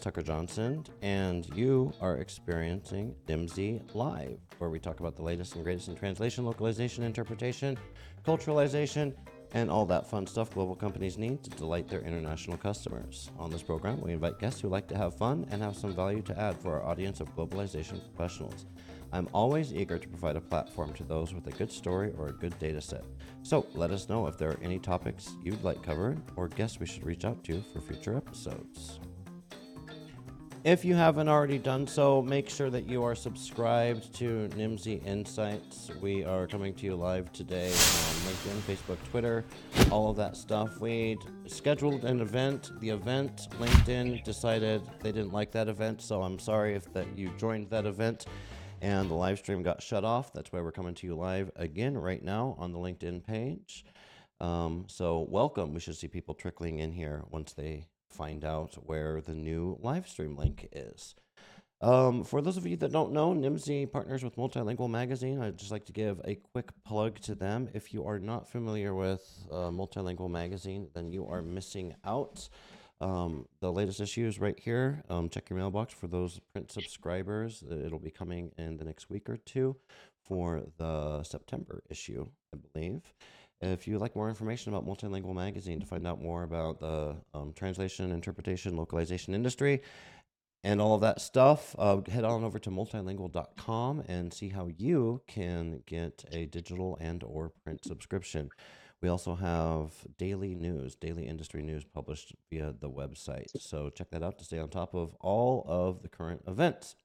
Tucker Johnson, and you are experiencing NIMSY Live, where we talk about the latest and greatest in translation, localization, interpretation, culturalization, and all that fun stuff global companies need to delight their international customers. On this program, we invite guests who like to have fun and have some value to add for our audience of globalization professionals. I'm always eager to provide a platform to those with a good story or a good data set. So let us know if there are any topics you'd like covered or guests we should reach out to for future episodes. If you haven't already done so, make sure that you are subscribed to NIMSY Insights. We are coming to you live today on LinkedIn, Facebook, Twitter, all of that stuff. We scheduled an event. The event, LinkedIn decided they didn't like that event, so I'm sorry if that you joined that event and the live stream got shut off. That's why we're coming to you live again right now on the LinkedIn page. So welcome. We should see people trickling in here once they find out where the new live stream link is. For those of you that don't know, NIMSY partners with Multilingual Magazine. I'd just like to give a quick plug to them. If you are not familiar with Multilingual Magazine, then you are missing out. The latest issue is right here. Check your mailbox for those print subscribers. It'll be coming in the next week or two for the September issue, I believe. If you'd like more information about Multilingual Magazine to find out more about the translation, interpretation, localization industry, and all of that stuff, head on over to multilingual.com and see how you can get a digital and or print subscription. We also have daily industry news published via the website. So check that out to stay on top of all of the current events.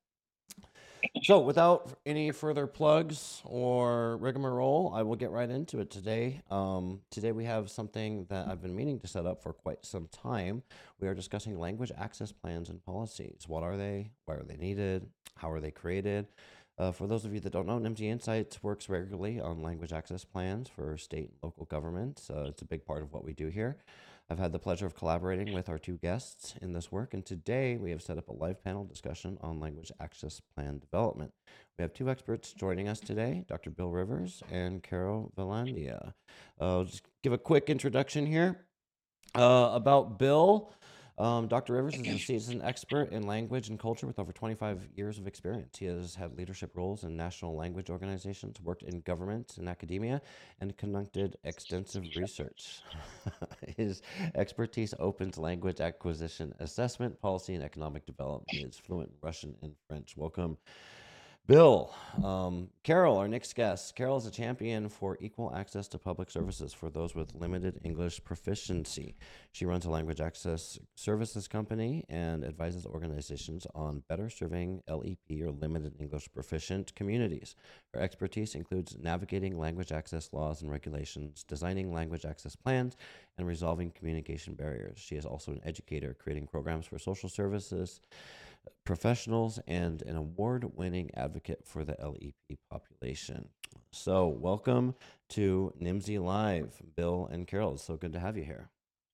So without any further plugs or rigmarole, I will get right into it today. Today we have something that I've been meaning to set up for quite some time. We are discussing language access plans and policies. What are they? Why are they needed? How are they created? For those of you that don't know, NIMSY Insights works regularly on language access plans for state and local governments. It's a big part of what we do here. I've had the pleasure of collaborating with our two guests in this work, and today we have set up a live panel discussion on language access plan development. We have two experts joining us today, Dr. Bill Rivers and Carol Valandia. I'll just give a quick introduction here about Bill. Dr. Rivers is a seasoned expert in language and culture with over 25 years of experience. He has had leadership roles in national language organizations, worked in government and academia, and conducted extensive research. His expertise opens language acquisition assessment, policy, and economic development. He is fluent in Russian and French. Welcome, Bill. Carol, our next guest. Carol is a champion for equal access to public services for those with limited English proficiency. She runs a language access services company and advises organizations on better serving LEP or limited English proficient communities. Her expertise includes navigating language access laws and regulations, designing language access plans, and resolving communication barriers. She is also an educator, creating programs for social services professionals and an award-winning advocate for the LEP population. So welcome to NIMSY Live, Bill and Carol. It's so good to have you here.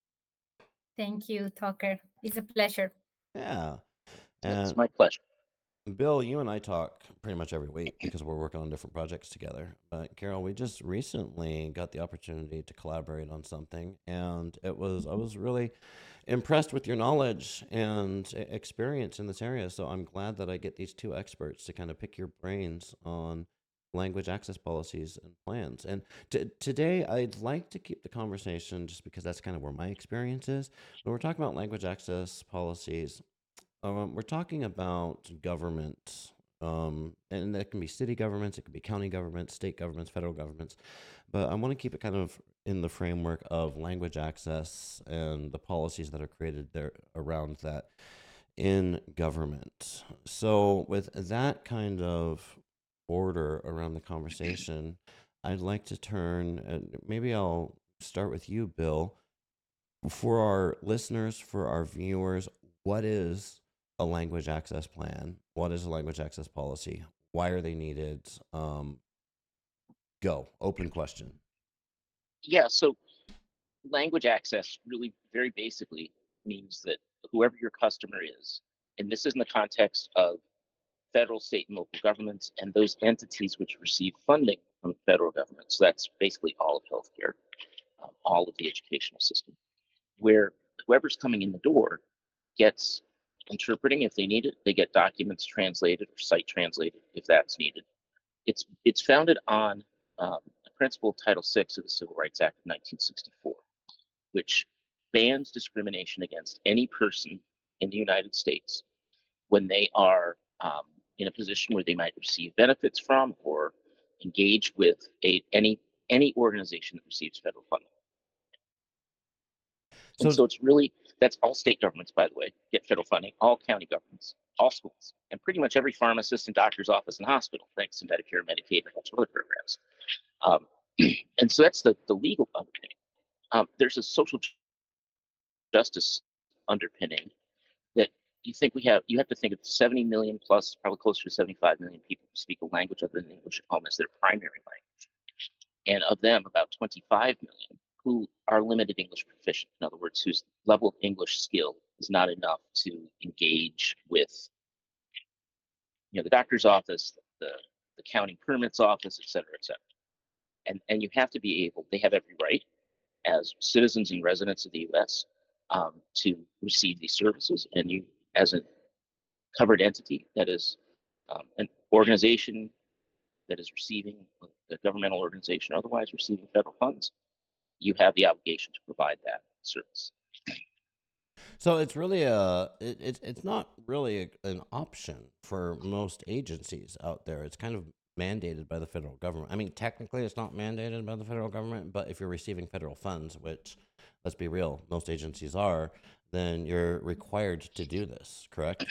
Thank you, Tucker. It's a pleasure. Yeah. It's my pleasure. Bill, you and I talk pretty much every week because we're working on different projects together. But Carol, we just recently got the opportunity to collaborate on something, and I was really impressed with your knowledge and experience in this area. So I'm glad that I get these two experts to kind of pick your brains on language access policies and plans. And today, I'd like to keep the conversation just because that's kind of where my experience is. When we're talking about language access policies, we're talking about government, and that can be city governments, it can be county governments, state governments, federal governments. But I want to keep it kind of in the framework of language access and the policies that are created there around that in government. So, with that kind of order around the conversation, I'd like to turn, and maybe I'll start with you, Bill. For our listeners, for our viewers, what is a language access plan? What is a language access policy? Why are they needed? Go. Open question. Yeah, so language access really very basically means that whoever your customer is, and this is in the context of federal, state, and local governments and those entities which receive funding from the federal government. So that's basically all of healthcare, all of the educational system, where whoever's coming in the door gets interpreting if they need it. They get documents translated or site translated if that's needed. It's founded on a principle of Title VI of the Civil Rights Act of 1964, which bans discrimination against any person in the United States when they are in a position where they might receive benefits from or engage with any organization that receives federal funding. And So so it's really, that's all state governments, by the way, get federal funding, all county governments, all schools, and pretty much every pharmacist and doctor's office and hospital, thanks to Medicare, Medicaid, and a bunch of other programs. And so that's the legal underpinning. There's a social justice underpinning that you have to think of 70 million plus, probably closer to 75 million people who speak a language other than English at home as their primary language. And of them, about 25 million who are limited English proficient. In other words, whose level of English skill is not enough to engage with, the doctor's office, the county permits office, et cetera, et cetera. And you have to be able, they have every right as citizens and residents of the US to receive these services. And you, as a covered entity that is an organization that is receiving, a governmental organization otherwise receiving federal funds, you have the obligation to provide that service. So it's really it's not really an option for most agencies out there. It's kind of mandated by the federal government. I mean, technically it's not mandated by the federal government, but if you're receiving federal funds, which, let's be real, most agencies are, then you're required to do this, correct?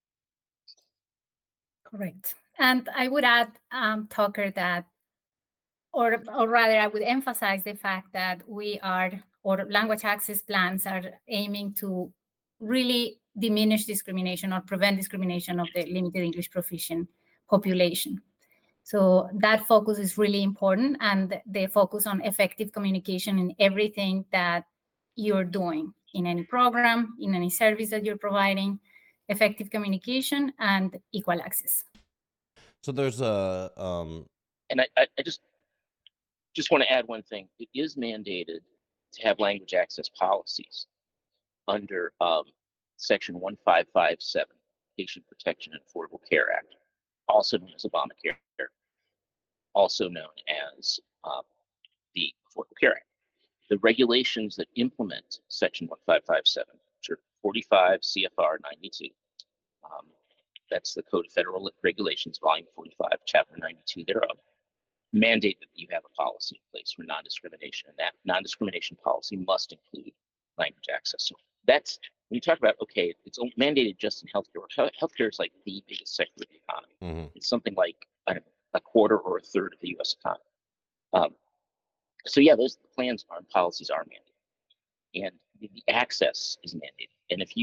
Correct. And I would add, Tucker, that, or rather, I would emphasize the fact that or language access plans are aiming to really diminish discrimination or prevent discrimination of the limited English proficient population. So that focus is really important, and the focus on effective communication in everything that you're doing, in any program, in any service that you're providing, effective communication and equal access. So there's a And I just want to add one thing. It is mandated to have language access policies under Section 1557, Patient Protection and Affordable Care Act, also known as Obamacare, also known as the Affordable Care Act. The regulations that implement Section 1557, which are 45 CFR 92, that's the Code of Federal Regulations, Volume 45, Chapter 92 thereof, mandate that you have a policy in place for non-discrimination, and that non-discrimination policy must include language access. So that's, when you talk about, okay, it's mandated just in healthcare. Healthcare is like the biggest sector of the economy. It's something like, I don't know, a quarter or a third of the U.S. economy. So yeah, those plans and policies are mandated, and the access is mandated. And if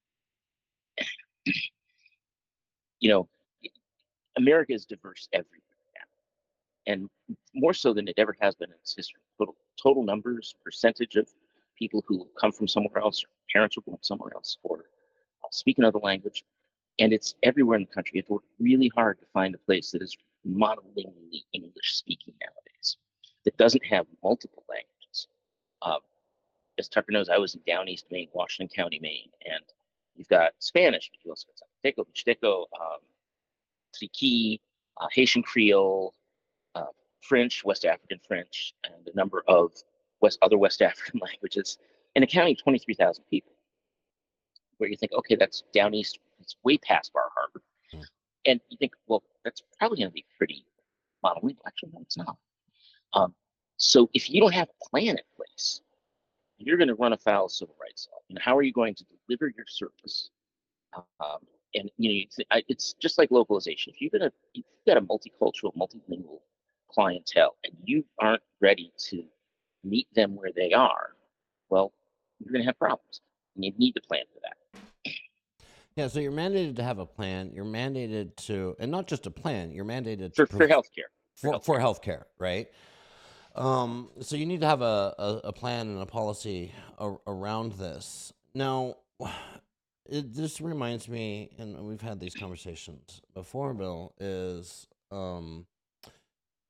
America is diverse everywhere now, and more so than it ever has been in its history. Total numbers, percentage of people who come from somewhere else, or parents who come from somewhere else, or speak another language, and it's everywhere in the country. It's worked really hard to find a place that is monolingually English speaking nowadays, that doesn't have multiple languages. As Tucker knows, I was in Down East Maine, Washington County, Maine, and you've got Spanish, but you also got Zapoteco, Triqui, Haitian Creole, French, West African French, and a number of other West African languages, in a county of 23,000 people, where you think, okay, that's down east, it's way past Bar Harbor. And you think, well, that's probably going to be pretty monolingual. Actually, no, it's not. So if you don't have a plan in place, you're going to run afoul of civil rights law. And how are you going to deliver your service? And it's just like localization. If you've got a multicultural, multilingual clientele, and you aren't ready to meet them where they are, well, you're going to have problems. And you need to plan for that. Yeah, so you're mandated to have a plan. You're mandated to, and not just a plan. You're mandated for healthcare. For healthcare, right? So you need to have a plan and a policy around this. Now, this reminds me, and we've had these conversations before, Bill, is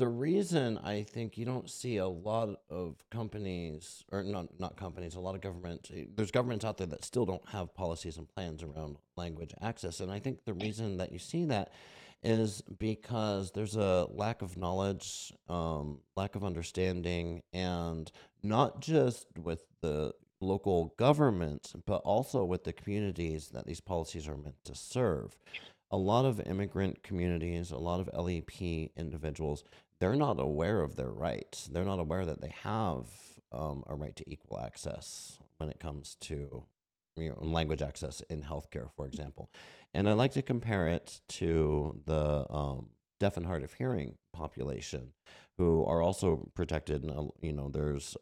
the reason I think you don't see a lot of companies, or not companies, a lot of government, there's governments out there that still don't have policies and plans around language access. And I think the reason that you see that is because there's a lack of knowledge, lack of understanding, and not just with the local governments, but also with the communities that these policies are meant to serve. A lot of immigrant communities, a lot of LEP individuals, they're not aware of their rights. They're not aware that they have a right to equal access when it comes to language access in healthcare, for example. And I like to compare it to the deaf and hard of hearing population, who are also protected. There's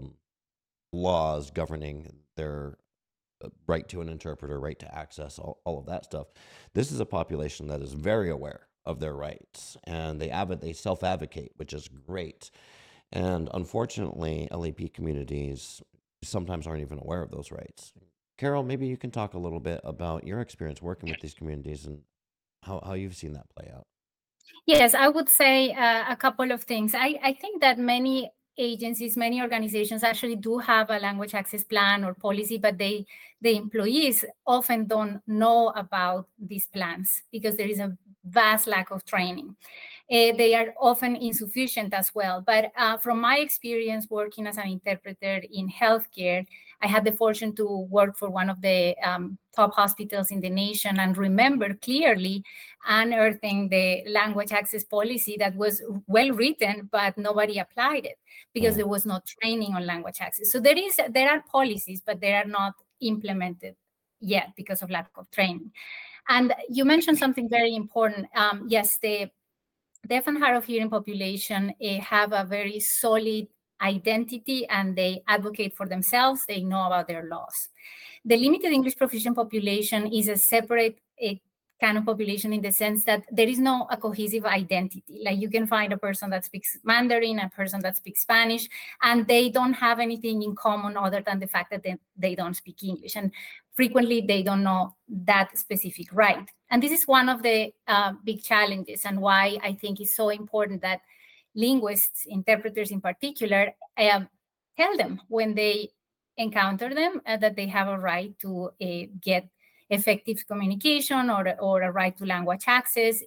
laws governing their right to an interpreter, right to access, all of that stuff. This is a population that is very aware of their rights, and they self-advocate, which is great. And unfortunately, LEP communities sometimes aren't even aware of those rights. Carol, maybe you can talk a little bit about your experience working with these communities and how you've seen that play out. Yes, I would say a couple of things. I think that many agencies, many organizations actually do have a language access plan or policy, but the employees often don't know about these plans because there is a vast lack of training. They are often insufficient as well. But from my experience working as an interpreter in healthcare, I had the fortune to work for one of the top hospitals in the nation and remember clearly unearthing the language access policy that was well written, but nobody applied it because there was no training on language access. So there are policies, but they are not implemented yet because of lack of training. And you mentioned something very important. Yes, the deaf and hard of hearing population have a very solid identity and they advocate for themselves. They know about their laws. The limited English proficient population is a separate kind of population in the sense that there is no a cohesive identity. Like you can find a person that speaks Mandarin, a person that speaks Spanish, and they don't have anything in common other than the fact that they don't speak English. And frequently they don't know that specific right. And this is one of the big challenges and why I think it's so important that linguists, interpreters in particular, tell them when they encounter them that they have a right to get effective communication or a right to language access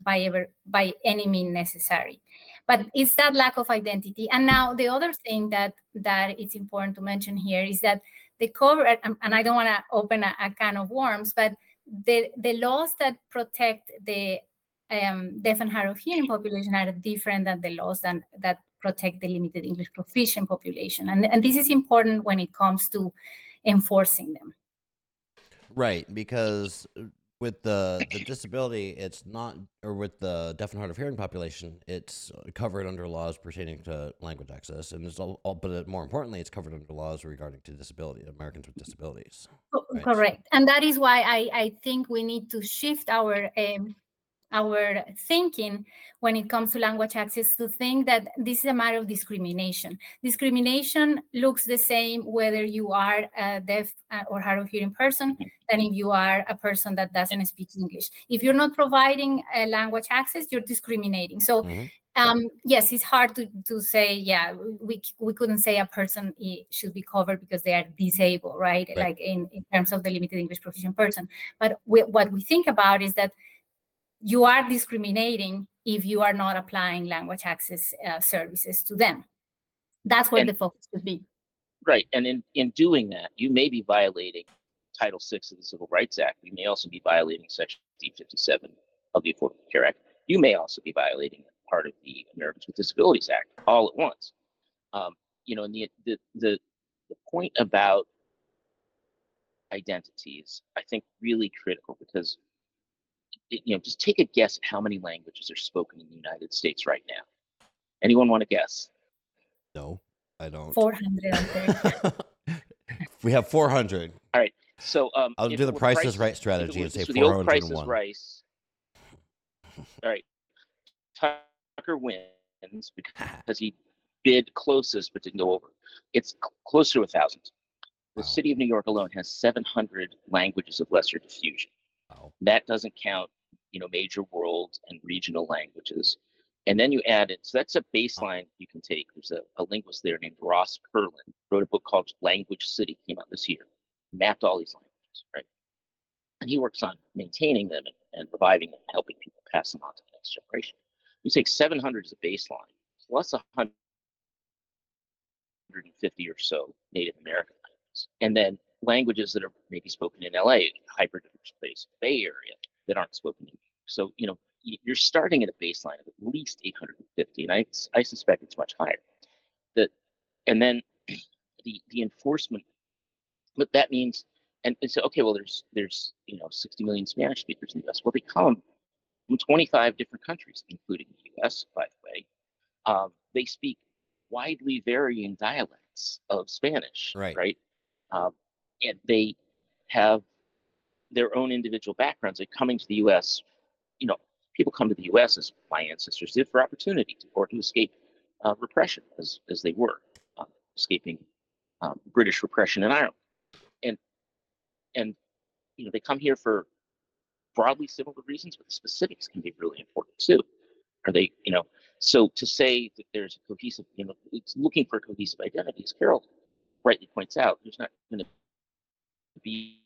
by any means necessary. But it's that lack of identity. And now the other thing that it's important to mention here is that the cover, and I don't want to open a can of worms, but the laws that protect the deaf and hard of hearing population are different than the laws that protect the limited English proficient population. And this is important when it comes to enforcing them. Right, because with the disability, it's not, or with the deaf and hard of hearing population, it's covered under laws pertaining to language access, and it's all but more importantly, it's covered under laws regarding to disability, Americans with disabilities. Right? Correct, and that is why I think we need to shift our thinking when it comes to language access to think that this is a matter of discrimination. Discrimination looks the same whether you are a deaf or hard of hearing person than if you are a person that doesn't speak English. If you're not providing language access, you're discriminating. So yes, it's hard to say, yeah, we couldn't say a person should be covered because they are disabled, right? Like in terms of the limited English proficient person. But what we think about is that you are discriminating if you are not applying language access services to them. That's where the focus should be. Right, and in doing that, you may be violating Title VI of the Civil Rights Act. You may also be violating Section 57 of the Affordable Care Act. You may also be violating part of the Americans with Disabilities Act all at once. And the point about identity is, I think, really critical because just take a guess at how many languages are spoken in the United States right now. Anyone want to guess? No, I don't. 430. We have 400. All right. So I'll do the Price is Right strategy and say 401. The old Price is Right. All right. Tucker wins because he bid closest but didn't go over. It's close to 1,000. The city of New York alone has 700 languages of lesser diffusion. Wow. That doesn't count, major world and regional languages. And then you add it. So that's a baseline you can take. There's a linguist there named Ross Perlin, wrote a book called Language City, came out this year, mapped all these languages, right? And he works on maintaining them and reviving them, helping people pass them on to the next generation. You take 700 as a baseline, plus 150 or so Native American languages, and then languages that are maybe spoken in LA, hyper-diverse place, Bay Area, that aren't spoken in New York. So, you're starting at a baseline of at least 850, and I suspect it's much higher. And then the enforcement, what that means, and so okay, well, there's 60 million Spanish speakers in the U.S. Well, they come from 25 different countries, including the U.S. By the way. They speak widely varying dialects of Spanish, right? And they have their own individual backgrounds. Like coming to the U.S., people come to the U.S. as my ancestors did for opportunity or to escape repression, as they were escaping British repression in Ireland, and they come here for broadly similar reasons, but the specifics can be really important too. Are they, so to say that there's a cohesive, it's looking for a cohesive identity, as Carol rightly points out, there's not going to be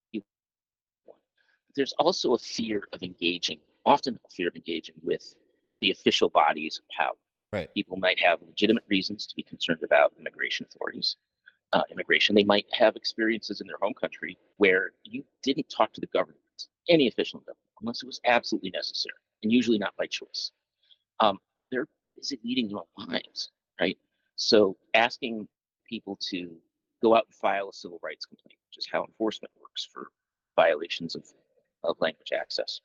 one. There's also a fear of engaging, often a fear of engaging with the official bodies of power. Right. People might have legitimate reasons to be concerned about immigration authorities. Immigration. They might have experiences in their home country where you didn't talk to the government, any official government, unless it was absolutely necessary, and usually not by choice. They're busy leading their own lives, right? So asking people to go out and file a civil rights complaint, which is how enforcement works for violations of language access,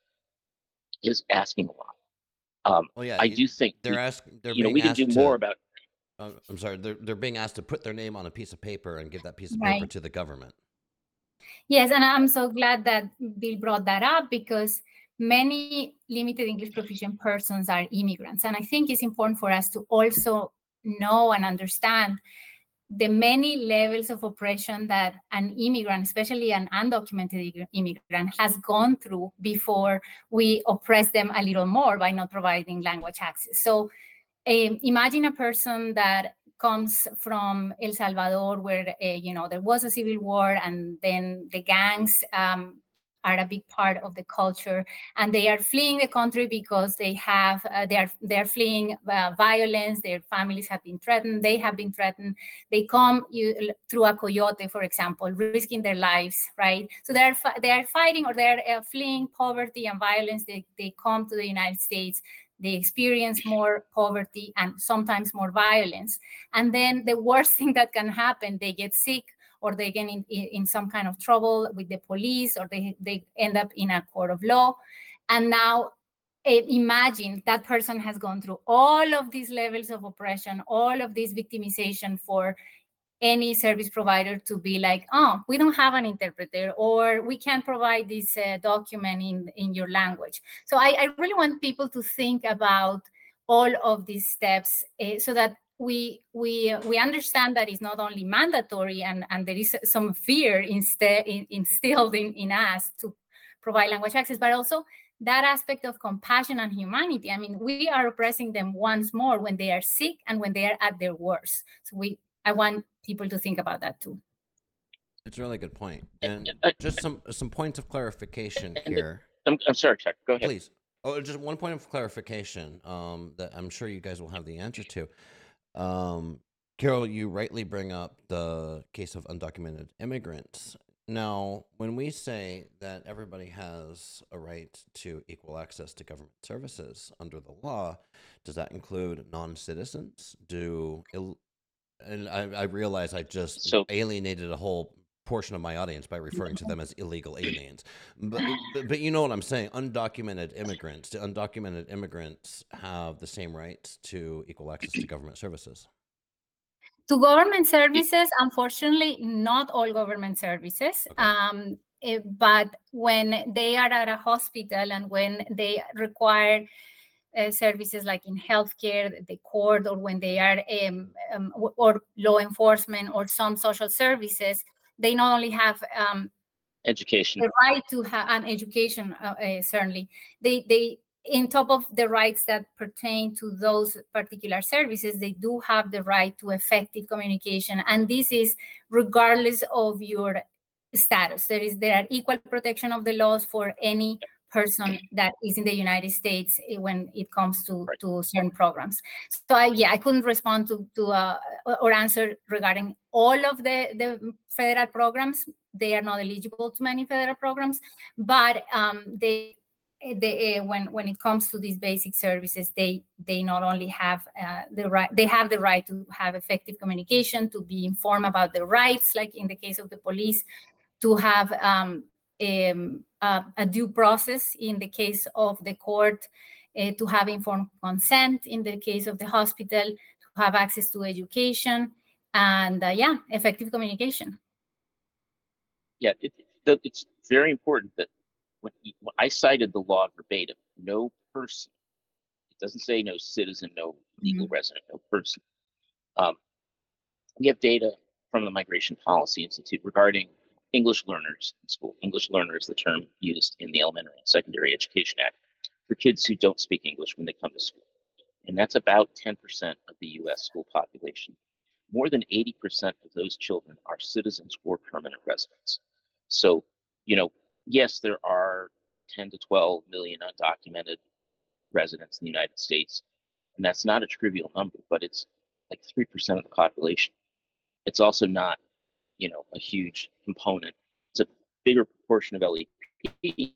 is asking a lot. I do think we can do more about. I'm sorry, they're being asked to put their name on a piece of paper and give that piece of paper to the government. Yes, and I'm so glad that Bill brought that up, because many limited English proficient persons are immigrants. And I think it's important for us to also know and understand the many levels of oppression that an immigrant, especially an undocumented immigrant, has gone through before we oppress them a little more by not providing language access. So imagine a person that comes from El Salvador, where there was a civil war, and then the gangs are a big part of the culture, and they are fleeing the country because they are fleeing violence. Their families have been threatened. They have been threatened. They come through a coyote, for example, risking their lives, right? So they are fighting, or they are fleeing poverty and violence. They come to the United States. They experience more poverty and sometimes more violence. And then the worst thing that can happen, they get sick, or they get in some kind of trouble with the police, or they end up in a court of law. And now imagine that person has gone through all of these levels of oppression, all of this victimization, for any service provider to be like, oh, we don't have an interpreter, or we can't provide this document in your language. So I really want people to think about all of these steps so that we understand that it's not only mandatory, and there is some fear instilled in us to provide language access, but also that aspect of compassion and humanity. I mean, we are oppressing them once more when they are sick and when they are at their worst. So I want people to think about that too. It's a really good point. And just some points of clarification here. I'm sorry, Chuck, go ahead. Please. Oh, just one point of clarification that I'm sure you guys will have the answer to. Carol, you rightly bring up the case of undocumented immigrants. Now, when we say that everybody has a right to equal access to government services under the law, does that include non-citizens? And I realize I just alienated a whole portion of my audience by referring to them as illegal aliens. But you know what I'm saying? Undocumented immigrants. Do undocumented immigrants have the same rights to equal access to government services? To government services, unfortunately, not all government services. Okay. But when they are at a hospital and when they require services like in healthcare, the court, or when they are or law enforcement or some social services, they not only have education, the right to have an education, certainly. They in top of the rights that pertain to those particular services, they do have the right to effective communication. And this is regardless of your status. There are equal protection of the laws for any person that is in the United States when it comes to certain programs. So I couldn't respond to or answer regarding all of the federal programs. They are not eligible to many federal programs, but when it comes to these basic services, they not only have the right, they have the right to have effective communication, to be informed about their rights, like in the case of the police, to have a due process in the case of the court, to have informed consent in the case of the hospital, to have access to education, and effective communication. Yeah, it's very important that when I cited the law verbatim, no person, it doesn't say no citizen, no legal resident, no person. We have data from the Migration Policy Institute regarding English learners in school. English learner is the term used in the Elementary and Secondary Education Act for kids who don't speak English when they come to school. And that's about 10% of the US school population. More than 80% of those children are citizens or permanent residents. So, yes, there are 10 to 12 million undocumented residents in the United States, and that's not a trivial number, but it's like 3% of the population. It's also not, a huge component. It's a bigger proportion of LEP,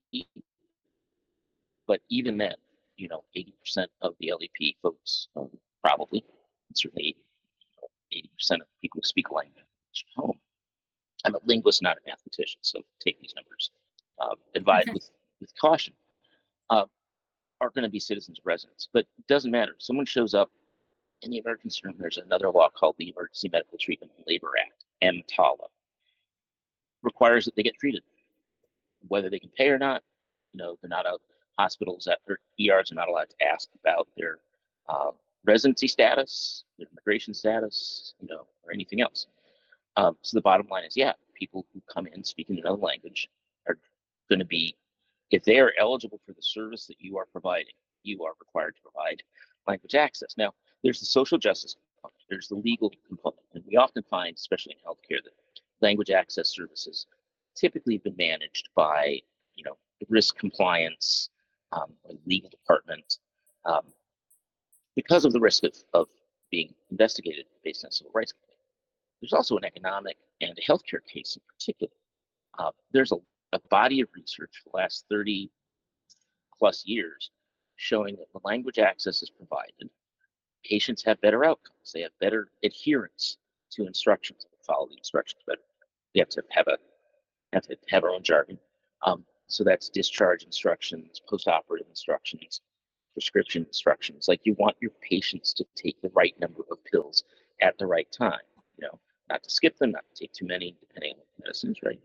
but even then, 80% of the LEP folks probably, certainly 80% of people who speak a language at home. I'm a linguist, not a mathematician, so take these numbers advised with caution. Are going to be citizens or residents, but it doesn't matter. If someone shows up in the emergency room, there's another law called the Emergency Medical Treatment and Labor Act, EMTALA, requires that they get treated, whether they can pay or not. They're not out. Hospitals or ERs are not allowed to ask about their residency status, their immigration status, or anything else. So the bottom line is, people who come in speaking another language are going to be, if they are eligible for the service that you are providing, you are required to provide language access. Now, there's the social justice component, there's the legal component, and we often find, especially in healthcare, that language access services typically have been managed by, risk compliance, legal department, because of the risk of being investigated based on civil rights. There's also an economic and a healthcare case in particular. There's a body of research for the last 30 plus years showing that when language access is provided, patients have better outcomes. They have better adherence to instructions. They follow the instructions better. We have to have our own jargon. So that's discharge instructions, post-operative instructions, prescription instructions. Like, you want your patients to take the right number of pills at the right time. Not to skip them, not to take too many, depending on the medicines, right?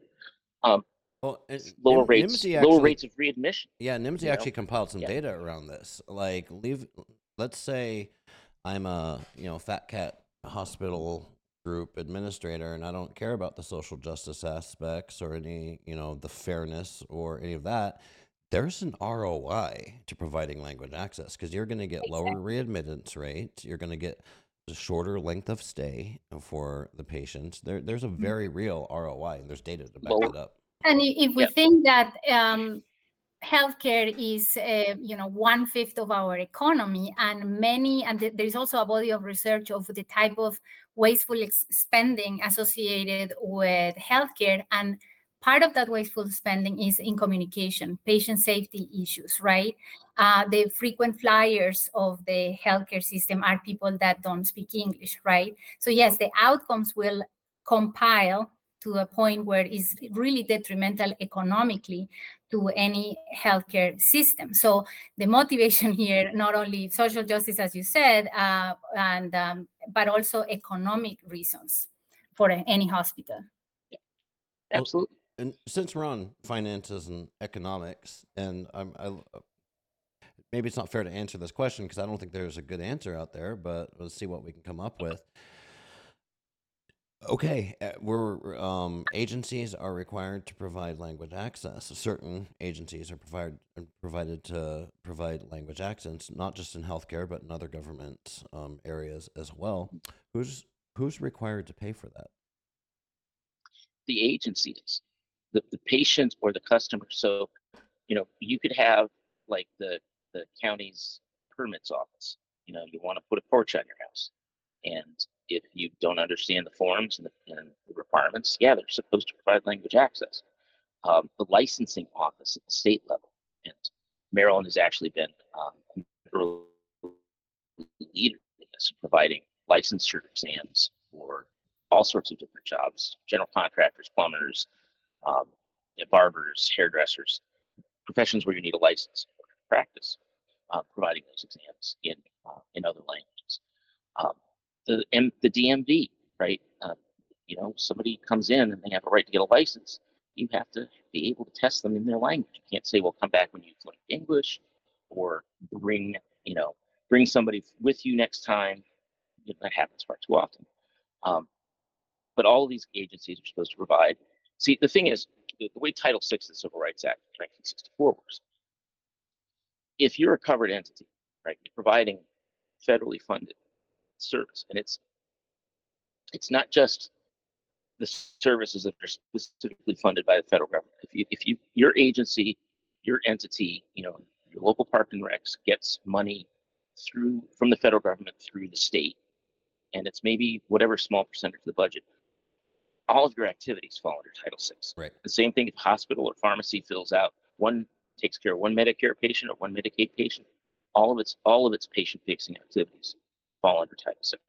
Lower rates of readmission. Yeah, NIMSY actually compiled some data around this. Like, let's say I'm a fat cat hospital group administrator, and I don't care about the social justice aspects or any the fairness or any of that. There's an ROI to providing language access, because you're going to get lower readmittance rates. You're going to get a shorter length of stay for the patients. There's a very real ROI, and there's data to back it up. And if we think that healthcare is 1/5 of our economy, and there's also a body of research of the type of wasteful spending associated with healthcare, and part of that wasteful spending is in communication, patient safety issues, right? The frequent flyers of the healthcare system are people that don't speak English, right? So yes, the outcomes will compile to a point where it's really detrimental economically to any healthcare system. So the motivation here, not only social justice, as you said, but also economic reasons for any hospital. Yeah. Absolutely. And since we're on finances and economics, and maybe it's not fair to answer this question because I don't think there's a good answer out there, but let's see what we can come up with. Okay, agencies are required to provide language access. Certain agencies are provided to provide language access, not just in healthcare, but in other government areas as well. Who's who's required to pay for that? The agency is the patient or the customer. So, you could have like the county's permits office. You want to put a porch on your house, and if you don't understand the forms and the requirements, yeah, they're supposed to provide language access. The licensing office at the state level, and Maryland has actually been an early leader in this, providing licensure exams for all sorts of different jobs: general contractors, plumbers, um, barbers, hairdressers, professions where you need a license to practice, providing those exams in other languages. Um, the DMV, right? Somebody comes in and they have a right to get a license. You have to be able to test them in their language. You can't say, "Well, come back when you learn English," or bring you know bring somebody with you next time. That happens far too often. Um, but all of these agencies are supposed to provide. See, the thing is, the way Title VI of the Civil Rights Act of 1964 works, if you're a covered entity, right, you're providing federally funded service, and it's not just the services that are specifically funded by the federal government. If your agency, your entity, your local park and recs gets money from the federal government through the state, and it's maybe whatever small percentage of the budget, all of your activities fall under Title VI. Right. The same thing if a hospital or pharmacy fills out takes care of one Medicare patient or one Medicaid patient, all of its patient fixing activities fall under Title VI.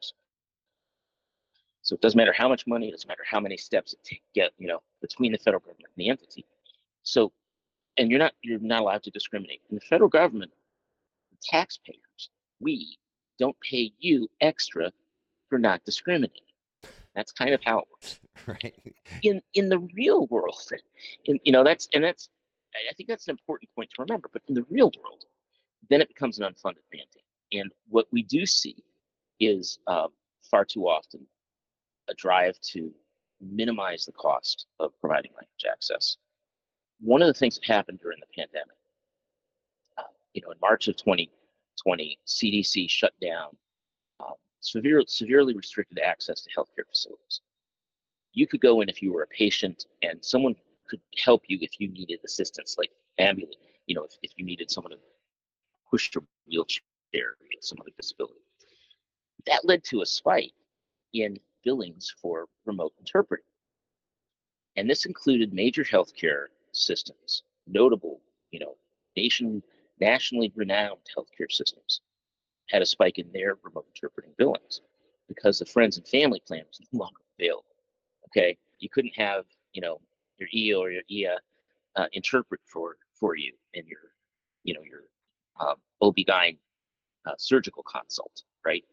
So it doesn't matter how much money, it doesn't matter how many steps it get, between the federal government and the entity. So, and you're not allowed to discriminate. In the federal government, the taxpayers, we don't pay you extra for not discriminating. That's kind of how it works. Right. In the real world, that's I think that's an important point to remember. But in the real world, then it becomes an unfunded mandate. And what we do see is far too often a drive to minimize the cost of providing language access. One of the things that happened during the pandemic, in March of 2020, CDC shut down severely restricted access to healthcare facilities. You could go in if you were a patient, and someone could help you if you needed assistance, like ambulance. If you needed someone to push a wheelchair, some other disability. That led to a spike in billings for remote interpreting. And this included major healthcare systems, notable, nationally renowned healthcare systems had a spike in their remote interpreting billings because the friends and family plan was no longer available. Okay, you couldn't have, your EO or your EA interpret for you in your OB-GYN surgical consult, right?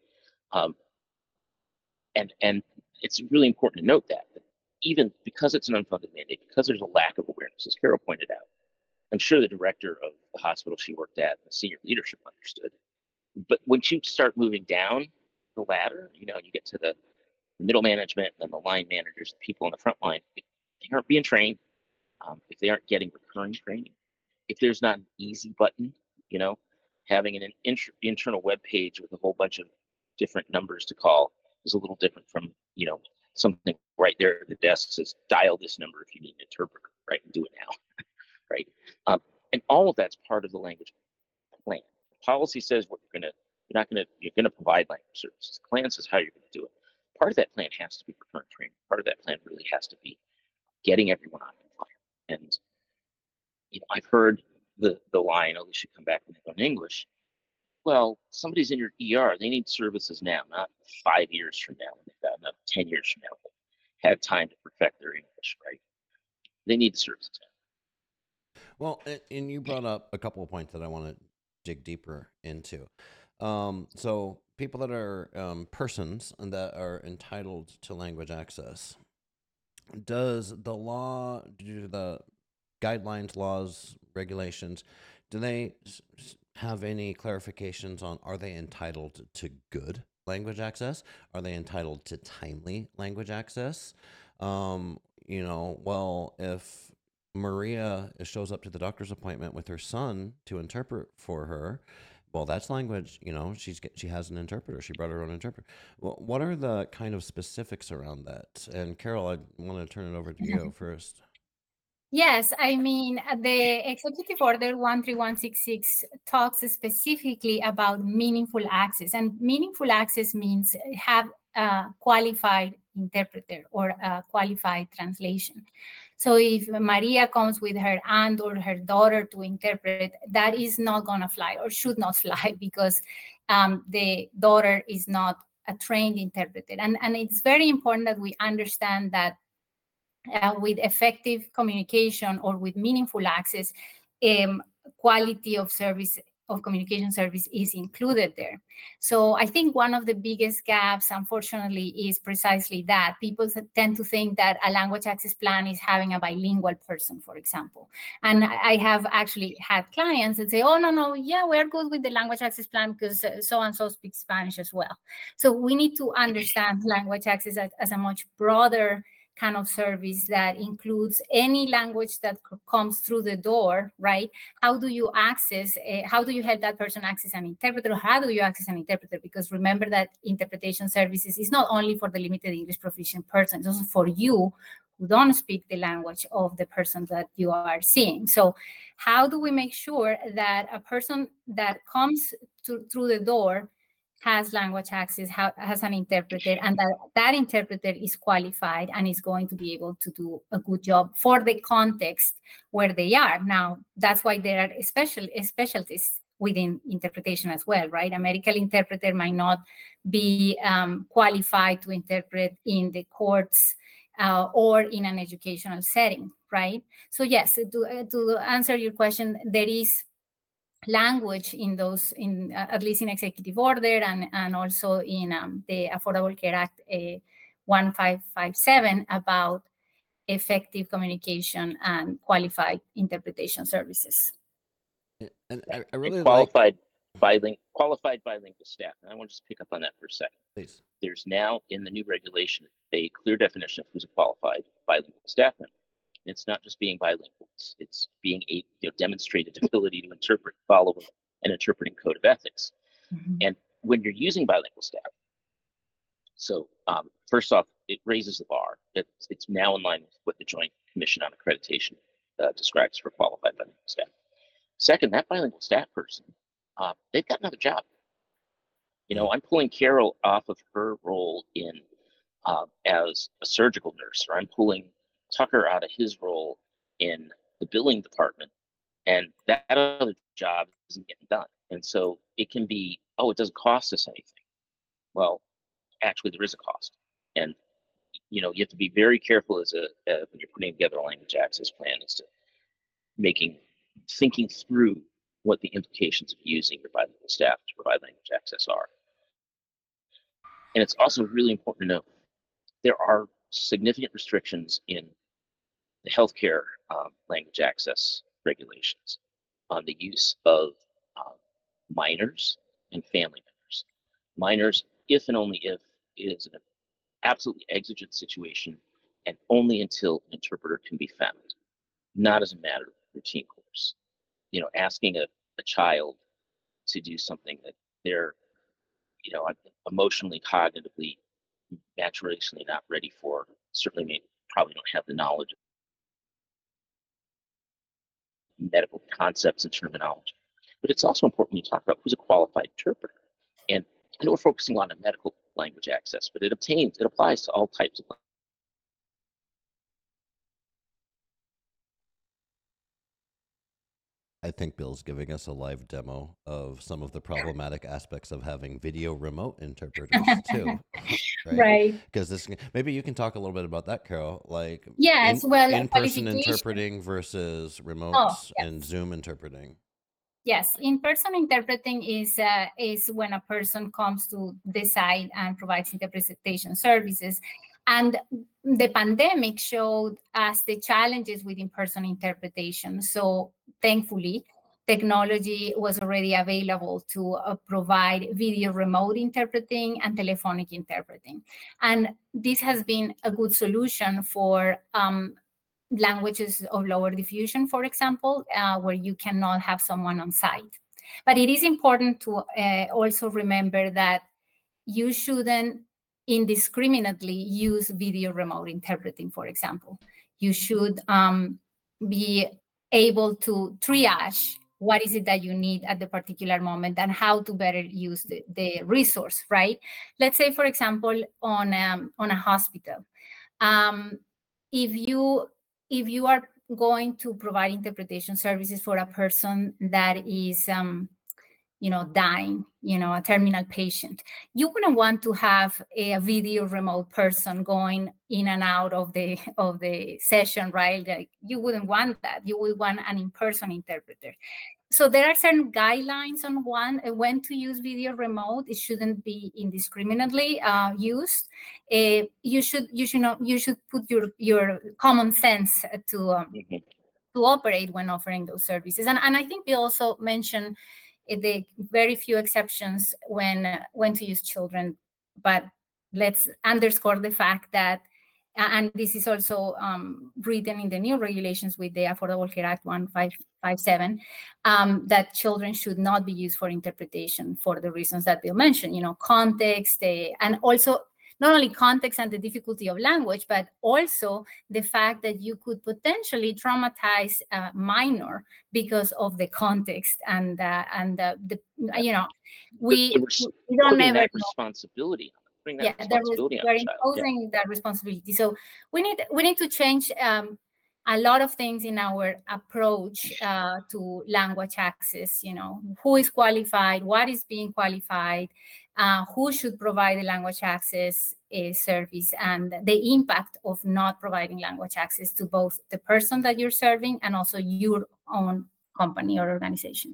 And it's really important to note that even because it's an unfunded mandate, because there's a lack of awareness, as Carol pointed out, I'm sure the director of the hospital she worked at, the senior leadership understood. But once you start moving down the ladder, you get to the middle management and then the line managers, the people on the front line, if they aren't being trained, if they aren't getting recurring training, if there's not an easy button, having an internal web page with a whole bunch of different numbers to call is a little different from, something right there at the desk says, dial this number if you need an interpreter, right? And do it now, right? And all of that's part of the language plan. Policy says what you're gonna provide language services. The plan says how you're gonna do it. Part of that plan has to be recurrent training. Part of that plan really has to be getting everyone on compliant. And I've heard the line, "Oh, they should come back when they learn English." Well, somebody's in your ER. They need services now, not 5 years from now. They've got another 10 years from now. They have time to perfect their English, right? They need the services now. Well, and you brought up a couple of points that I want to dig deeper into. So people that are persons and that are entitled to language access, do the guidelines, laws, regulations, do they have any clarifications on are they entitled to good language access? Are they entitled to timely language access? Well, if Maria shows up to the doctor's appointment with her son to interpret for her, well, that's language. She has an interpreter. She brought her own interpreter. Well, what are the kind of specifics around that? And Carol, I want to turn it over to you first. Yes, I mean, the Executive Order 13166 talks specifically about meaningful access, and meaningful access means have a qualified interpreter or a qualified translation. So if Maria comes with her aunt or her daughter to interpret, that is not going to fly or should not fly because the daughter is not a trained interpreter. And it's very important that we understand that with effective communication or with meaningful access, quality of service of communication service is included there. So I think one of the biggest gaps, unfortunately, is precisely that. People tend to think that a language access plan is having a bilingual person, for example. And I have actually had clients that say, oh, no, yeah, we're good with the language access plan because so-and-so speaks Spanish as well. So we need to understand language access as a much broader kind of service that includes any language that comes through the door, right? How do you help that person access an interpreter? How do you access an interpreter? Because remember that interpretation services is not only for the limited English proficient person, it's also for you who don't speak the language of the person that you are seeing. So how do we make sure that a person that comes through the door has language access, has an interpreter, and that interpreter is qualified and is going to be able to do a good job for the context where they are. Now, that's why there are specialties within interpretation as well, right? A medical interpreter might not be qualified to interpret in the courts or in an educational setting, right? So yes, to answer your question, there is language in those, at least in executive order and also in the Affordable Care Act 1557 about effective communication and qualified interpretation services. And I really qualified bilingual staff. And I want to just pick up on that for a second. Please. There's now in the new regulation a clear definition of who's a qualified bilingual staff member. It's not just being bilingual; it's being demonstrated ability to interpret, follow an interpreting code of ethics. Mm-hmm. And when you're using bilingual staff, so first off, it raises the bar. It's now in line with what the Joint Commission on Accreditation describes for qualified bilingual staff. Second, that bilingual staff person, they've got another job. I'm pulling Carol off of her role in as a surgical nurse, or I'm pulling Tucker out of his role in the billing department, and that other job isn't getting done. And so it can be, it doesn't cost us anything. Well, actually there is a cost. And you have to be very careful when you're putting together a language access plan as to thinking through what the implications of using your bilingual staff to provide language access are. And it's also really important to know there are significant restrictions in the healthcare language access regulations on the use of minors and family members. Minors, if and only if it is an absolutely exigent situation and only until an interpreter can be found, not as a matter of routine course. Asking a child to do something that they're, emotionally, cognitively, maturationally not ready for, certainly probably don't have the knowledge of medical concepts and terminology. But it's also important when you talk about who's a qualified interpreter. And I know we're focusing a lot on medical language access, but it applies to all types of language. I think Bill's giving us a live demo of some of the problematic aspects of having video remote interpreters too, right? Because maybe you can talk a little bit about that, Carol. Like, yes, in-person interpreting versus remote and Zoom interpreting. Yes, in-person interpreting is when a person comes to decide and provides interpretation services. And the pandemic showed us the challenges with in-person interpretation. So thankfully, technology was already available to provide video remote interpreting and telephonic interpreting. And this has been a good solution for languages of lower diffusion, for example, where you cannot have someone on site. But it is important to also remember that you shouldn't indiscriminately use video remote interpreting, for example. You should be able to triage what is it that you need at the particular moment and how to better use the resource, right? Let's say, for example, on a hospital, if you are going to provide interpretation services for a person that is dying, a terminal patient, you wouldn't want to have a video remote person going in and out of the session, right? Like, you wouldn't want that. You would want an in-person interpreter. So there are certain guidelines on when to use video remote. It shouldn't be indiscriminately used. You should put your common sense to operate when offering those services. And I think we also mentioned the very few exceptions when to use children, but let's underscore the fact that, and this is also written in the new regulations with the Affordable Care Act 1557, that children should not be used for interpretation for the reasons that Bill mentioned, context, and also not only context and the difficulty of language, but also the fact that you could potentially traumatize a minor because of the context and we don't ever that responsibility. They're imposing that responsibility. So we need to change a lot of things in our approach to language access. Who is qualified, what is being qualified, who should provide the language access service, and the impact of not providing language access to both the person that you're serving and also your own company or organization.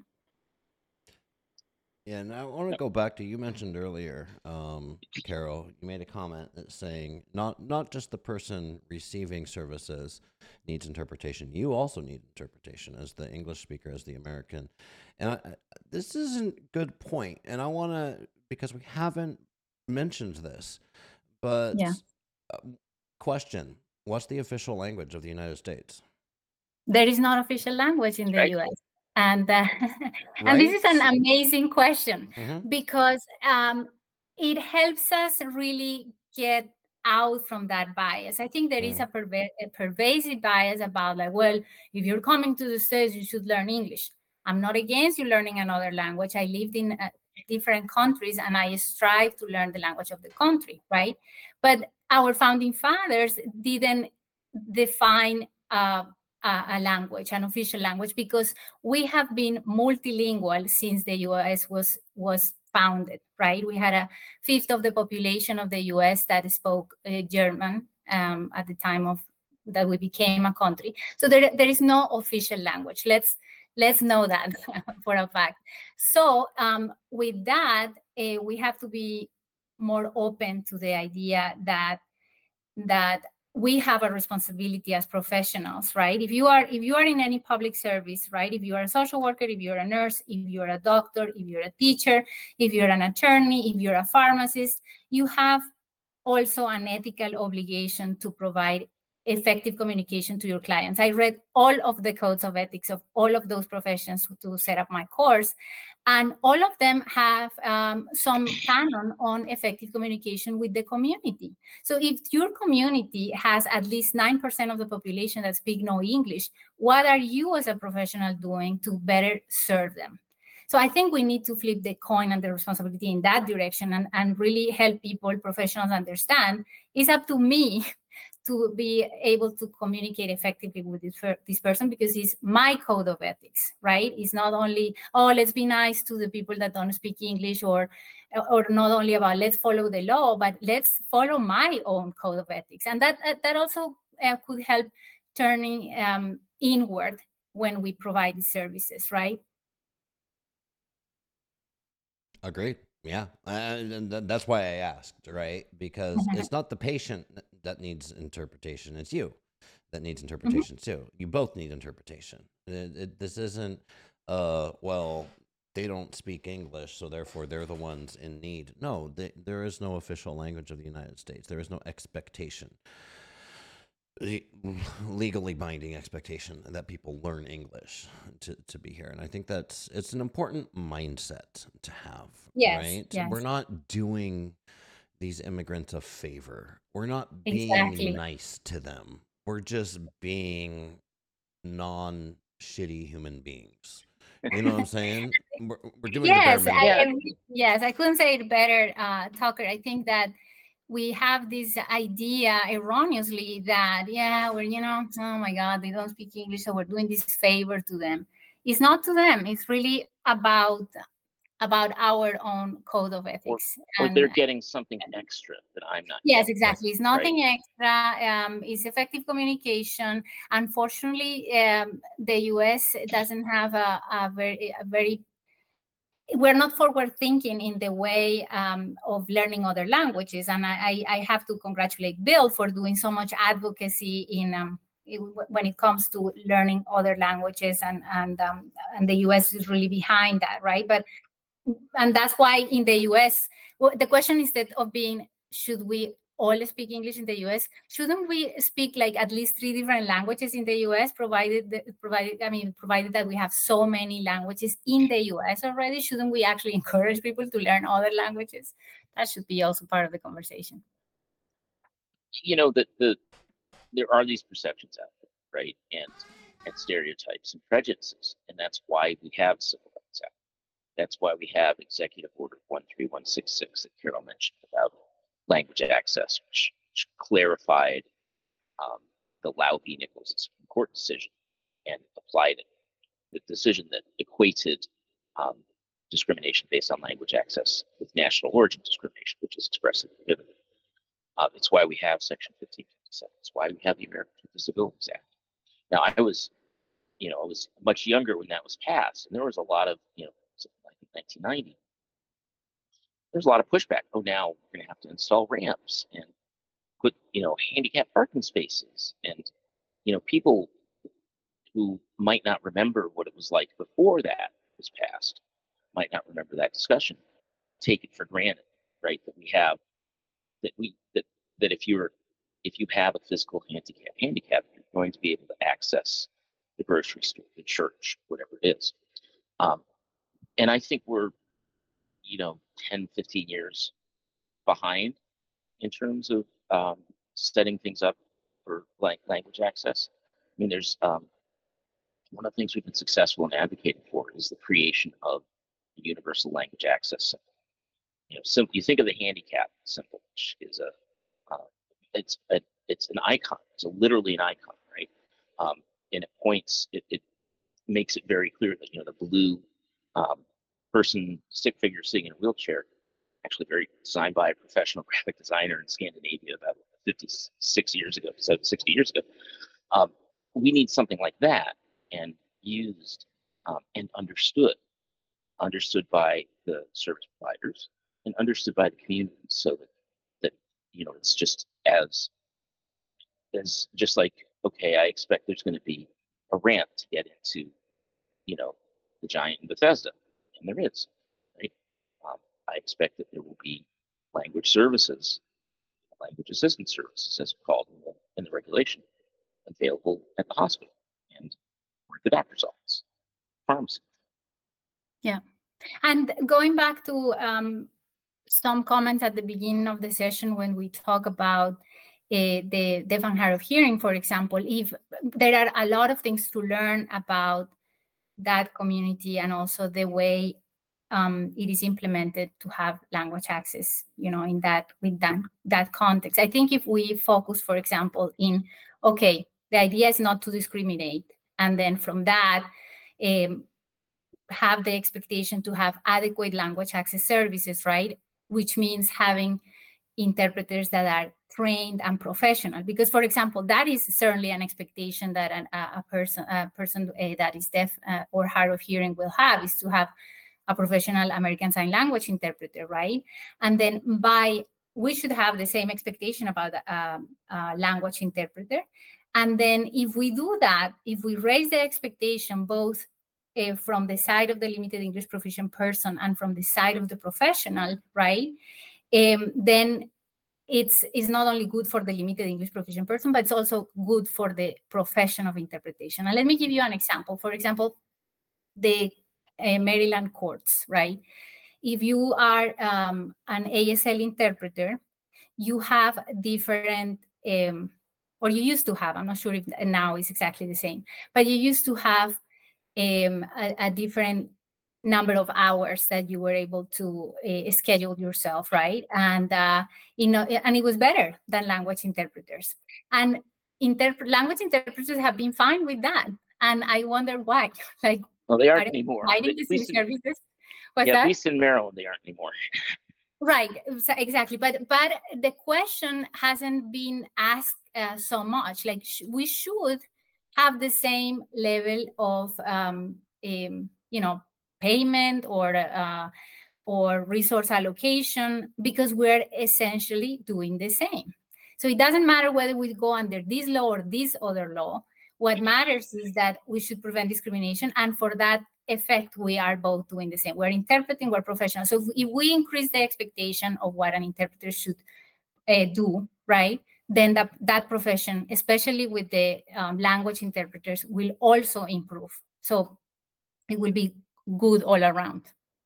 Yeah, and I want to go back to, you mentioned earlier, Carol, you made a comment that's saying not just the person receiving services needs interpretation. You also need interpretation as the English speaker, as the American. And this is a good point. And I want to, because we haven't mentioned this, but question, what's the official language of the United States? There is not official language in the U.S. And and this is an amazing question because it helps us really get out from that bias. I think there is a pervasive bias about if you're coming to the States, you should learn English. I'm not against you learning another language. I lived in different countries and I strive to learn the language of the country, right? But our founding fathers didn't define a language, an official language, because we have been multilingual since the U.S. was founded, right? We had a fifth of the population of the U.S. that spoke German at the time of that we became a country. So there is no official language. Let's know that for a fact. So with that, we have to be more open to the idea that we have a responsibility as professionals, right? If you are in any public service, right? If you are a social worker, if you're a nurse, if you're a doctor, if you're a teacher, if you're an attorney, if you're a pharmacist, you have also an ethical obligation to provide effective communication to your clients. I read all of the codes of ethics of all of those professions to set up my course. And all of them have some canon on effective communication with the community. So if your community has at least 9% of the population that speak no English, what are you as a professional doing to better serve them? So I think we need to flip the coin and the responsibility in that direction and really help people, professionals, understand it's up to me to be able to communicate effectively with this person because it's my code of ethics, right? It's not only, let's be nice to the people that don't speak English or not only about let's follow the law, but let's follow my own code of ethics. And that also could help turning inward when we provide these services, right? Agreed. Yeah. And that's why I asked, right? Because it's not the patient that needs interpretation. It's you that needs interpretation too. You both need interpretation. This isn't well, they don't speak English, so therefore they're the ones in need. No, there is no official language of the United States. There is no expectation, legally binding expectation that people learn English to be here. And I think it's an important mindset to have, Yes, right? yes. We're not doing these immigrants a favor. We're not being Exactly. nice to them. We're just being non-shitty human beings. You know what I'm saying? We're doing the bare Yes, minimum. Yeah. yes, I couldn't say it better, Tucker. I think that we have this idea erroneously that, yeah, we're, oh my God, they don't speak English, so we're doing this favor to them. It's not to them. It's really about our own code of ethics. Or they're getting something extra that I'm not Yes, getting. exactly. It's nothing extra. It's effective communication. Unfortunately, the U.S. doesn't have a very we're not forward thinking in the way of learning other languages. And I have to congratulate Bill for doing so much advocacy when it comes to learning other languages, and the U.S. is really behind that, right? And that's why in the U.S., the question is that of being, should we all speak English in the U.S.? Shouldn't we speak like at least 3 different languages in the U.S. provided that we have so many languages in the U.S. already? Shouldn't we actually encourage people to learn other languages? That should be also part of the conversation. There are these perceptions out there, right? And stereotypes and prejudices, and that's why we have Civil Rights Act. That's why we have Executive Order 13166 that Carol mentioned about language access, which clarified the Lau v. Nichols Supreme Court decision and applied it. The decision that equated discrimination based on language access with national origin discrimination, which is expressly prohibited. It's why we have Section 1557. It's why we have the Americans with Disabilities Act. Now, I was much younger when that was passed, and there was a lot of, I think 1990. There's a lot of pushback. Oh, now we're going to have to install ramps and put, handicap parking spaces, and people who might not remember what it was like before that was passed might not remember that discussion. Take it for granted, right? That we have that if you have a physical handicap, you're going to be able to access the grocery store, the church, whatever it is. And I think we're 10, 15 years behind in terms of setting things up for language access. I mean, there's one of the things we've been successful in advocating for is the creation of the universal language access symbol. You think of the handicap symbol, which is it's an icon. It's literally an icon, right? And it points. It makes it very clear that the blue person, stick figure sitting in a wheelchair, actually designed by a professional graphic designer in Scandinavia about 60 years ago. We need something like that, and used and understood by the service providers and understood by the community, so that it's just as just like, okay, I expect there's going to be a ramp to get into the Giant in Bethesda, and there is, right? I expect that there will be language services, language assistance services, as called in the regulation, available at the hospital and or at the doctor's office, pharmacy. Yeah, and going back to some comments at the beginning of the session when we talk about the deaf and hard of hearing, for example, if there are a lot of things to learn about that community and also the way it is implemented to have language access, in that context. I think if we focus, for example, in, okay, the idea is not to discriminate, and then from that, have the expectation to have adequate language access services, right? Which means having interpreters that are trained and professional. Because, for example, that is certainly an expectation that a person that is deaf or hard of hearing will have, is to have a professional American Sign Language interpreter, right? And then we should have the same expectation about a language interpreter. And then if we do that, if we raise the expectation both from the side of the limited English proficient person and from the side of the professional, right? Then it's not only good for the limited English proficient person, but it's also good for the profession of interpretation. And let me give you an example. For example, the Maryland courts, right? If you are an ASL interpreter, you have different, or you used to have, I'm not sure if now it's exactly the same, but you used to have a different number of hours that you were able to schedule yourself, right? And and it was better than language interpreters. And language interpreters have been fine with that. And I wonder why. Like, well, they aren't anymore. Providing the same services. What's yeah, that? at least in Maryland, they aren't anymore. Right, exactly. But the question hasn't been asked so much. Like, we should have the same level of payment or resource allocation, because we're essentially doing the same. So it doesn't matter whether we go under this law or this other law. What matters is that we should prevent discrimination, and for that effect, we are both doing the same. We're interpreting, we're professionals. So if we increase the expectation of what an interpreter should do, right, then that profession, especially with the language interpreters, will also improve. So it will be good all around.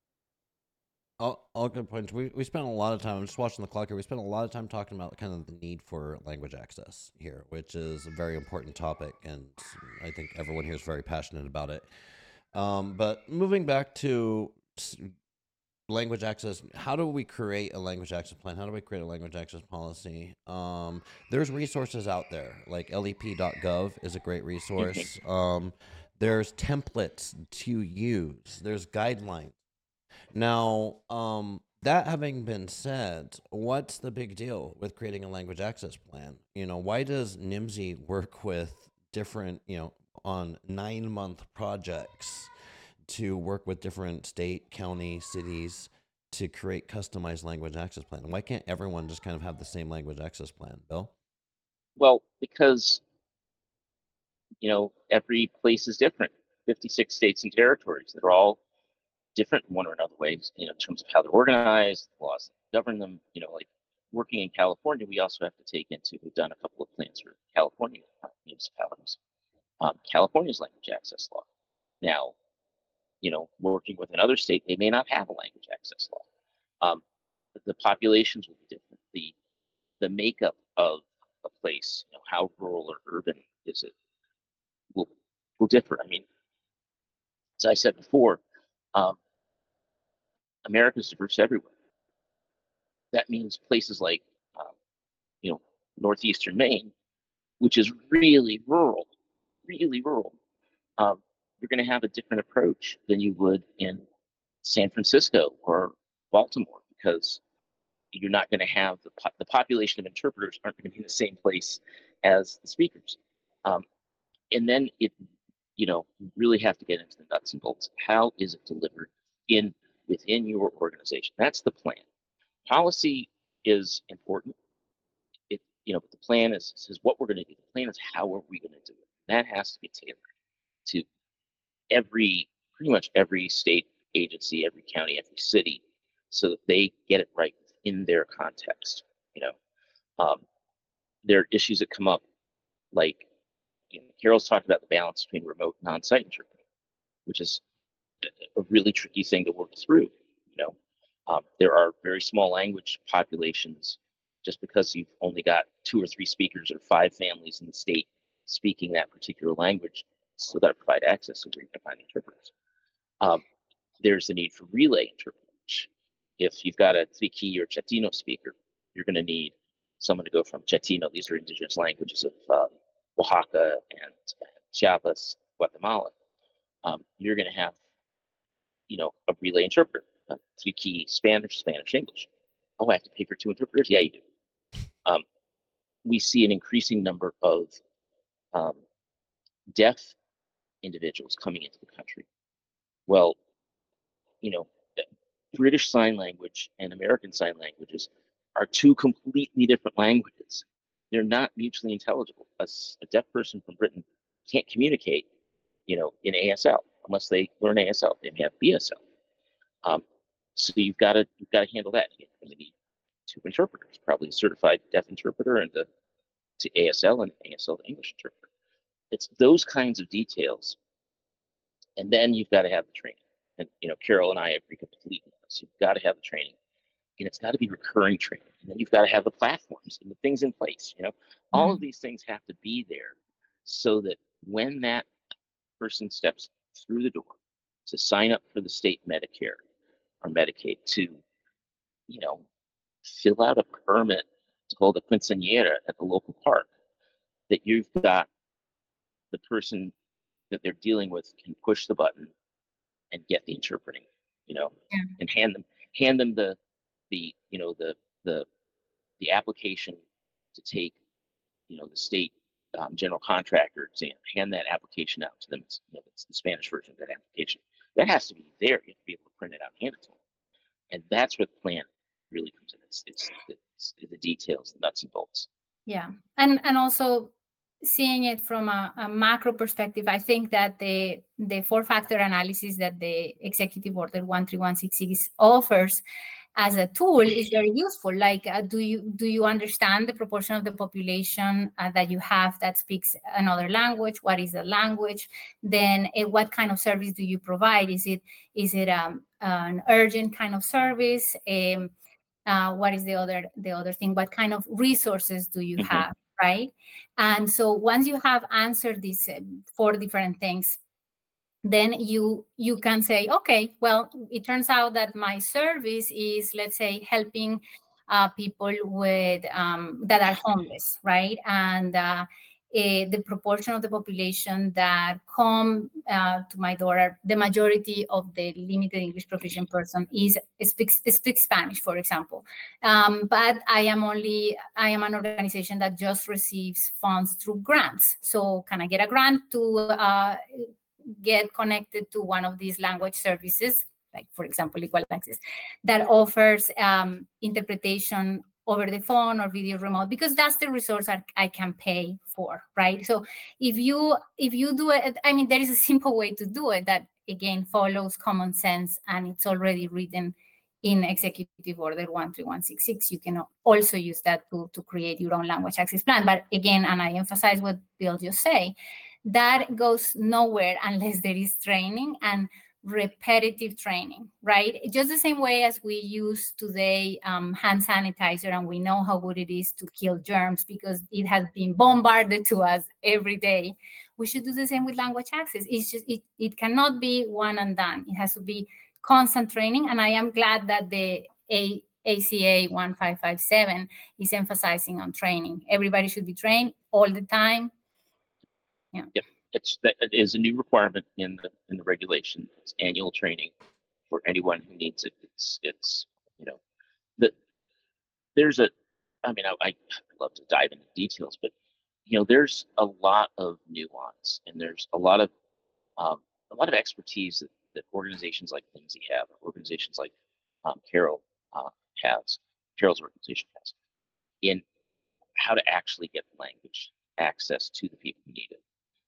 All good points. We spent a lot of time, I'm just watching the clock here, we spent a lot of time talking about kind of the need for language access here, which is a very important topic, and I think everyone here is very passionate about it. But moving back to language access, how do we create a language access plan? How do we create a language access policy? There's resources out there, like lep.gov is a great resource. There's templates to use. There's guidelines. Now, that having been said, what's the big deal with creating a language access plan? Why does NIMSY work with different, on 9-month projects to work with different state, county, cities to create customized language access plan? Why can't everyone just kind of have the same language access plan, Bill? Well, because, every place is different. 56 states and territories that are all different in one or another ways, in terms of how they're organized, the laws that govern them. Like working in California, we also have to take into, we've done a couple of plans for California municipalities. California's language access law. Now, working with another state, they may not have a language access law. The populations will be different. The makeup of a place, how rural or urban is it, will differ. I mean, as I said before, America's diverse everywhere. That means places like, northeastern Maine, which is really rural, you're going to have a different approach than you would in San Francisco or Baltimore, because you're not going to have the population of interpreters aren't going to be in the same place as the speakers. And then you really have to get into the nuts and bolts. How is it delivered within your organization? That's the plan. Policy is important. But the plan is what we're going to do. The plan is how are we going to do it. That has to be tailored to pretty much every state agency, every county, every city, so that they get it right in their context. There are issues that come up, like Carol's talked about the balance between remote and on-site interpreting, which is a really tricky thing to work through. There are very small language populations. Just because you've only got 2 or 3 speakers or 5 families in the state speaking that particular language, still got to provide access so we can find interpreters. There's the need for relay interpreters. If you've got a Triqui or Chatino speaker, you're going to need someone to go from Chatino, these are indigenous languages of Oaxaca and Chiapas, Guatemala. You're going to have, a relay interpreter, Triqui Spanish, English. Oh, I have to pay for 2 interpreters? Yeah, you do. We see an increasing number of deaf individuals coming into the country. Well, British Sign Language and American Sign Languages are 2 completely different languages. They're not mutually intelligible. A deaf person from Britain can't communicate, in ASL. unless they learn ASL. They may have BSL. So you've got to handle that. You need 2 interpreters, probably a certified deaf interpreter and to ASL and ASL to English interpreter. It's those kinds of details. And then you've got to have the training. And Carol and I agree completely on this. You've got to have the training, and it's got to be recurring training. And then you've got to have the platforms and the things in place. All of these things have to be there so that when that person steps through the door to sign up for the state Medicare or Medicaid, to fill out a permit to hold a quinceañera at the local park, that you've got the person that they're dealing with can push the button and get the interpreting, and hand them the application to take, the state general contractor exam, hand that application out to them. It's the Spanish version of that application. That has to be there. You have to be able to print it out and hand it to them. And that's where the plan really comes in. It's the details, the nuts and bolts. Yeah, and also seeing it from a macro perspective, I think that the 4-factor analysis that the Executive Order 13166 offers as a tool is very useful. Like, do you understand the proportion of the population that you have that speaks another language? What is the language? Then what kind of service do you provide? Is it an urgent kind of service? What is the other thing? What kind of resources do you have, right? And so once you have answered these 4 different things, then you can say, okay, well, it turns out that my service is, let's say, helping people with that are homeless, right? And the proportion of the population that come to my door, the majority of the limited English proficient person speaks Spanish, for example. But I am an organization that just receives funds through grants. So can I get a grant to get connected to one of these language services, like, for example, Equal Access, that offers interpretation over the phone or video remote, because that's the resource I can pay for, right? So if you do it, I mean, there is a simple way to do it that, again, follows common sense, and it's already written in Executive Order 13166. You can also use that to create your own language access plan. But again, and I emphasize what Bill just said, that goes nowhere unless there is training and repetitive training, right? Just the same way as we use today hand sanitizer, and we know how good it is to kill germs because it has been bombarded to us every day. We should do the same with language access. It's just, it cannot be one and done. It has to be constant training. And I am glad that the ACA 1557 is emphasizing on training. Everybody should be trained all the time. Yeah. Yep. That is a new requirement in the regulation. It's annual training for anyone who needs it. It's there's I love to dive into details, but there's a lot of nuance, and there's a lot of expertise that organizations like Lindsay have, organizations like Carol's organization has, in how to actually get language access to the people who need it.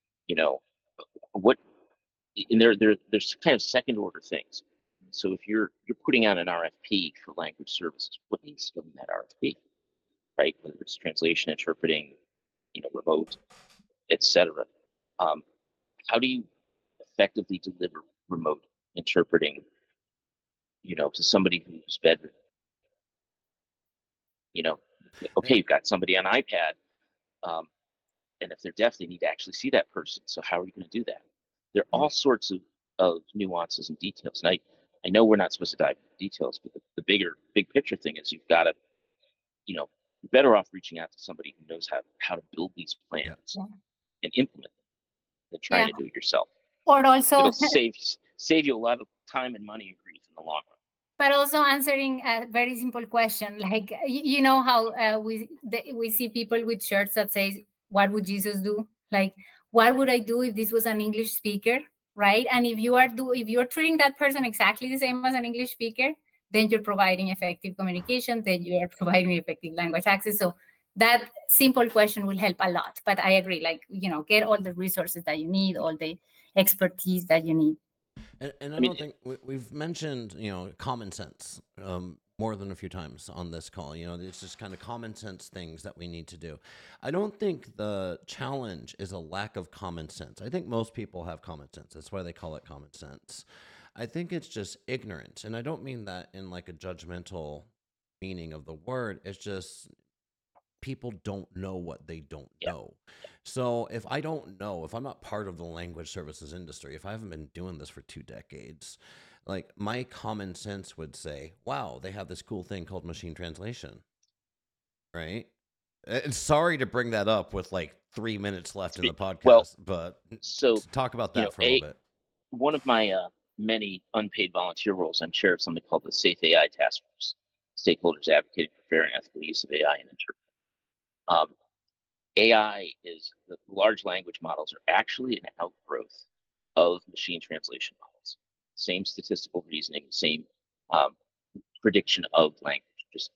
There's kind of second order things. So if you're putting out an RFP for language services, what needs to go in that RFP, right? Whether it's translation, interpreting, remote, etc. How do you effectively deliver remote interpreting, to somebody who's bedridden? Okay, you've got somebody on iPad, and if they're deaf, they need to actually see that person. So how are you going to do that? There are all sorts of nuances and details. And I know we're not supposed to dive into details, but the big picture thing is you've got to, you're better off reaching out to somebody who knows how to build these plans and implement them than trying to do it yourself. Or also it'll save you a lot of time and money and grief in the long run. But also answering a very simple question, like, how we see people with shirts that says, "What would Jesus do?" Like, what would I do if this was an English speaker, right? And if you're treating that person exactly the same as an English speaker, then you're providing effective communication, then you are providing effective language access. So that simple question will help a lot. But I agree, like, get all the resources that you need, all the expertise that you need. And I mean, don't think we've mentioned, common sense more than a few times on this call. It's just kind of common sense things that we need to do. I don't think the challenge is a lack of common sense. I think most people have common sense. That's why they call it common sense. I think it's just ignorance. And I don't mean that in like a judgmental meaning of the word. It's just people don't know what they don't Yeah. know. So if I don't know, if I'm not part of the language services industry, if I haven't been doing this for 2 decades, like my common sense would say, wow, they have this cool thing called machine translation, right? And sorry to bring that up with like 3 minutes left in the podcast, Well, but so talk about you that know, for a little bit. one of my many unpaid volunteer roles, I'm chair of something called the Safe AI Task Force, stakeholders advocating for fair and ethical use of AI and interpreting. AI is the large language models are actually an outgrowth of machine translation models. Same statistical reasoning, same prediction of language, just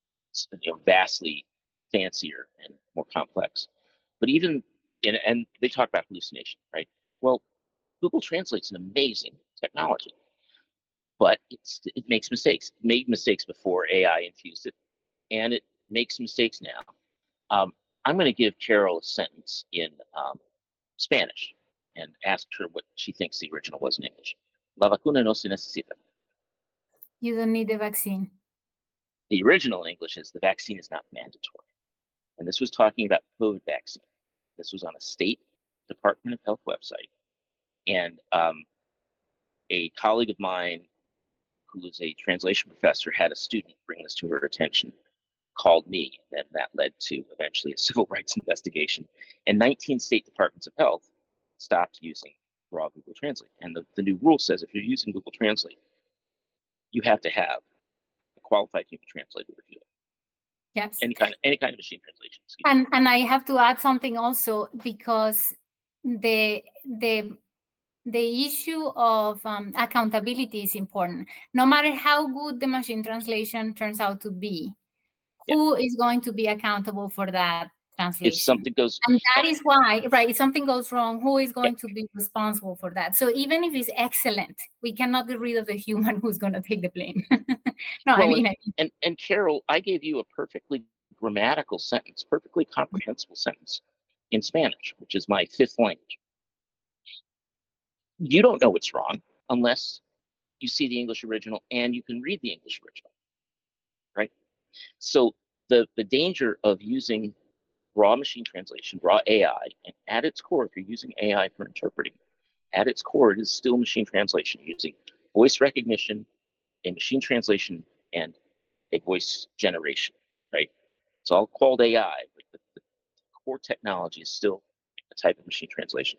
vastly fancier and more complex. But even and they talk about hallucination, right? Well, Google Translate's an amazing technology, but it makes mistakes. It made mistakes before AI infused it, and it makes mistakes now. I'm going to give Carol a sentence in Spanish and ask her what she thinks the original was in English. La vacuna no se necesita. You don't need the vaccine. The original English is the vaccine is not mandatory. And this was talking about COVID vaccine. This was on a state Department of Health website. And a colleague of mine who is a translation professor had a student bring this to her attention, called me, and that led to eventually a civil rights investigation. And 19 state departments of health stopped using raw Google Translate. And the new rule says if you're using Google Translate, you have to have a qualified human translator review it. Yes. Any kind of machine translation. And I have to add something also, because the issue of accountability is important. No matter how good the machine translation turns out to be, who is going to be accountable for that translation? If something goes, and that is why, right, if something goes wrong, who is going to be responsible for that? So even if it's excellent, we cannot get rid of the human who's going to take the blame. No, well, I mean, and Carol, I gave you a perfectly grammatical sentence, perfectly comprehensible sentence in Spanish, which is my 5th language. You don't know what's wrong unless you see the English original and you can read the English original, right? So the danger of using raw machine translation, raw AI, and at its core, if you're using AI for interpreting, at its core, it is still machine translation using voice recognition, a machine translation, and a voice generation, right? It's all called AI, but the core technology is still a type of machine translation.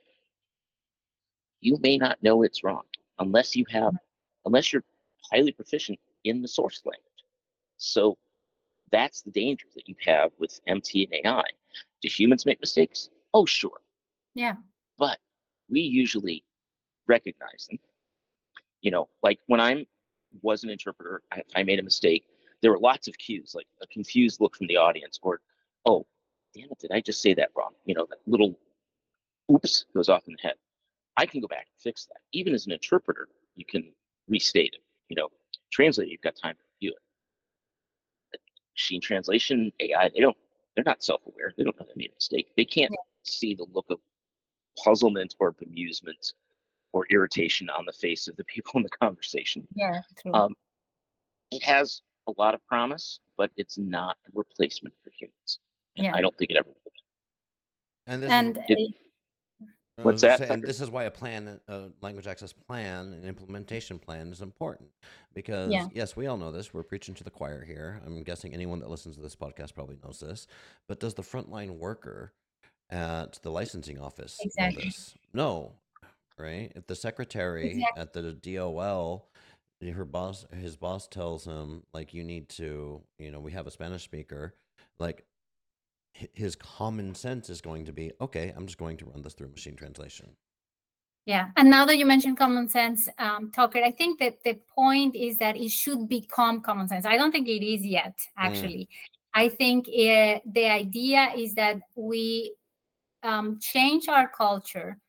You may not know it's wrong unless you're highly proficient in the source language. So that's the danger that you have with MT and AI. Do humans make mistakes? Oh, sure. Yeah. But we usually recognize them. Like when I was an interpreter, I made a mistake. There were lots of cues, like a confused look from the audience, or, oh, damn it, did I just say that wrong? That little oops goes off in the head. I can go back and fix that. Even as an interpreter, you can restate it. Translate, you've got time to review it. Machine translation, AI, they're not self-aware. They don't know they made a mistake. They can't see the look of puzzlement or bemusement or irritation on the face of the people in the conversation. Yeah, true. It has a lot of promise, but it's not a replacement for humans. And Yeah. I don't think it ever will be. And What's that? And this is why a language access plan, an implementation plan is important, because yes, we all know this. We're preaching to the choir here. I'm guessing anyone that listens to this podcast probably knows this, but does the frontline worker at the licensing office know this? No, right? If the secretary at the DOL, his boss tells him, like, you need to, we have a Spanish speaker, like, his common sense is going to be, okay, I'm just going to run this through machine translation. Yeah. And now that you mentioned common sense, Tucker, I think that the point is that it should become common sense. I don't think it is yet, actually. I think the idea is that we change our culture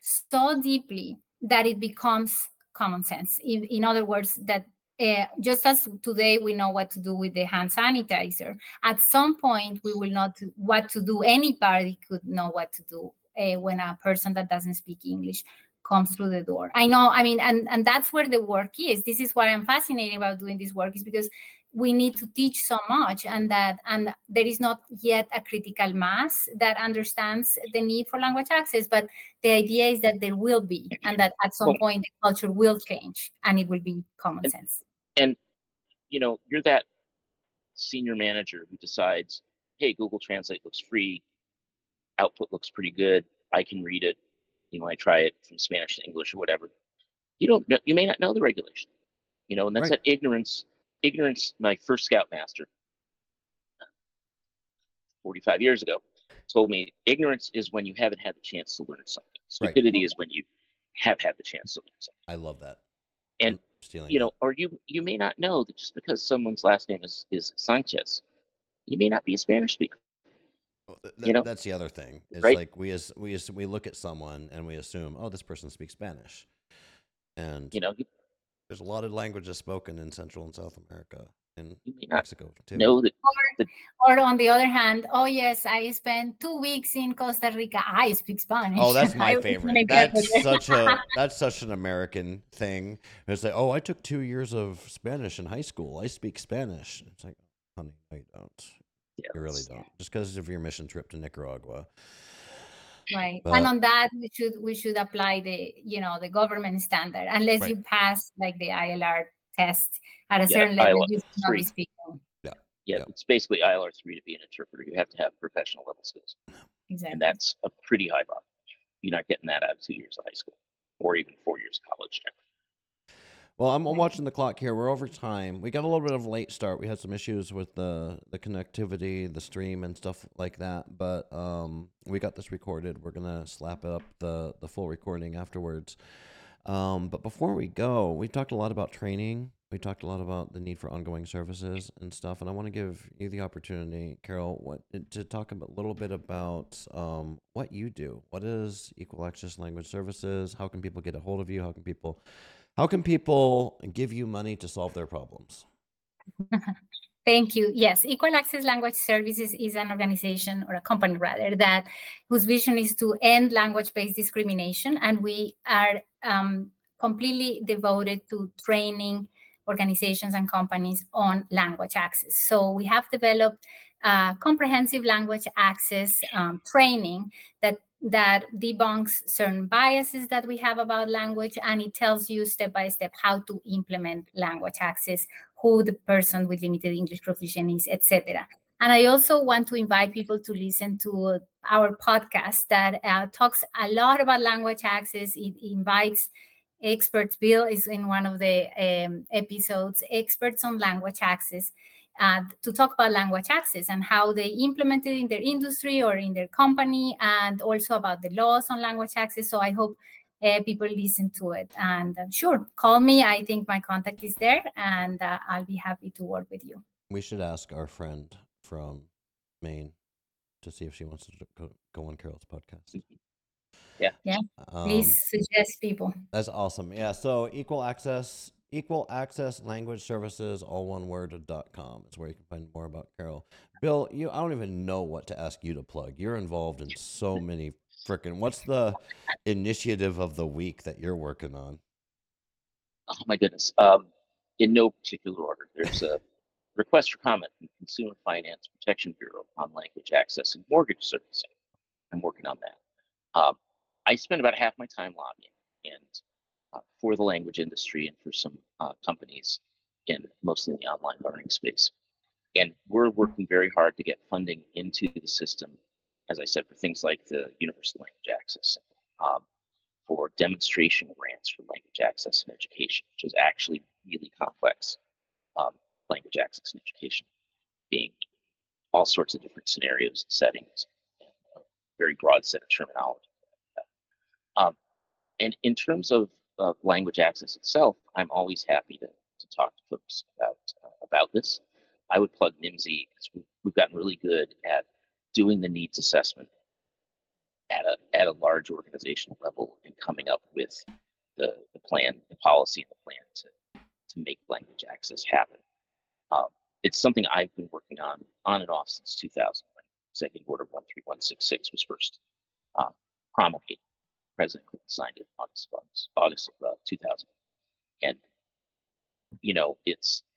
so deeply that it becomes common sense. In other words, that just as today we know what to do with the hand sanitizer, at some point we will not what to do. Anybody could know what to do when a person that doesn't speak English comes through the door. I know, I mean, and that's where the work is. This is why I'm fascinated about doing this work, is because we need to teach so much, and there is not yet a critical mass that understands the need for language access, but the idea is that there will be, and that at some point the culture will change and it will be common sense. And you're that senior manager who decides, hey, Google Translate looks free, output looks pretty good, I can read it, I try it from Spanish to English or whatever. You may not know the regulation, and that's Right. that ignorance. My first scoutmaster 45 years ago told me ignorance is when you haven't had the chance to learn something. Stupidity is when you have had the chance to learn something. I love that. And that. or you may not know that just because someone's last name is Sanchez, you may not be a Spanish speaker. That's the other thing. It's right? like we look at someone and we assume, oh, this person speaks Spanish, and there's a lot of languages spoken in Central and South America, and Mexico too. Know that, or on the other hand, oh yes, I spent 2 weeks in Costa Rica. I speak Spanish. Oh, that's my favorite. That's such an American thing. It's like, oh, I took 2 years of Spanish in high school. I speak Spanish. It's like, honey, no, you don't. Yeah, you really don't. Just because of your mission trip to Nicaragua. Right. And on that, we should apply the government standard, unless you pass like the ILR test at a certain level, you should not be speaking. Yeah, it's basically ILR 3 to be an interpreter. You have to have professional level skills. Exactly. And that's a pretty high bar. You're not getting that out of 2 years of high school or even 4 years of college. Well, I'm watching the clock here. We're over time. We got a little bit of a late start. We had some issues with the connectivity, the stream, and stuff like that. But we got this recorded. We're gonna slap up the full recording afterwards. But before we go, we talked a lot about training. We talked a lot about the need for ongoing services and stuff. And I want to give you the opportunity, Carol, to talk a little bit about what you do. What is Equal Access Language Services? How can people get a hold of you? How can people give you money to solve their problems? Thank you. Yes, Equal Access Language Services is an organization, or a company rather, whose vision is to end language-based discrimination, and we are completely devoted to training organizations and companies on language access. So we have developed comprehensive language access training that debunks certain biases that we have about language, and it tells you step by step how to implement language access, who the person with limited English proficiency is, etc. And I also want to invite people to listen to our podcast that talks a lot about language access. It invites experts. Bill is in one of the episodes, experts on language access, to talk about language access and how they implement it in their industry or in their company, and also about the laws on language access. So I hope people listen to it. And sure, call me. I think my contact is there, and I'll be happy to work with you. We should ask our friend from Maine to see if she wants to go on Carol's podcast. Yeah. Please suggest people. That's awesome. Yeah. So Equal Access Language Services, all one word.com. It's where you can find more about Carol. Bill, I don't even know what to ask you to plug. You're involved in so many what's the initiative of the week that you're working on? Oh my goodness. In no particular order. There's a request for comment from Consumer Finance Protection Bureau on language access and mortgage servicing. I'm working on that. I spend about half my time lobbying and for the language industry and for some companies mostly in the online learning space. And we're working very hard to get funding into the system, as I said, for things like the universal language access, for demonstration grants for language access and education, which is actually really complex. Language access and education being all sorts of different scenarios and settings, and a very broad set of terminology. And in terms of language access itself, I'm always happy to talk to folks about this. I would plug NIMSY because we've gotten really good at doing the needs assessment, at a large organizational level and coming up with the plan, the policy, and the plan to make language access happen. It's something I've been working on and off since 2000, when Executive Order 13166 was first promulgated. President Clinton signed it August of 2000, and it's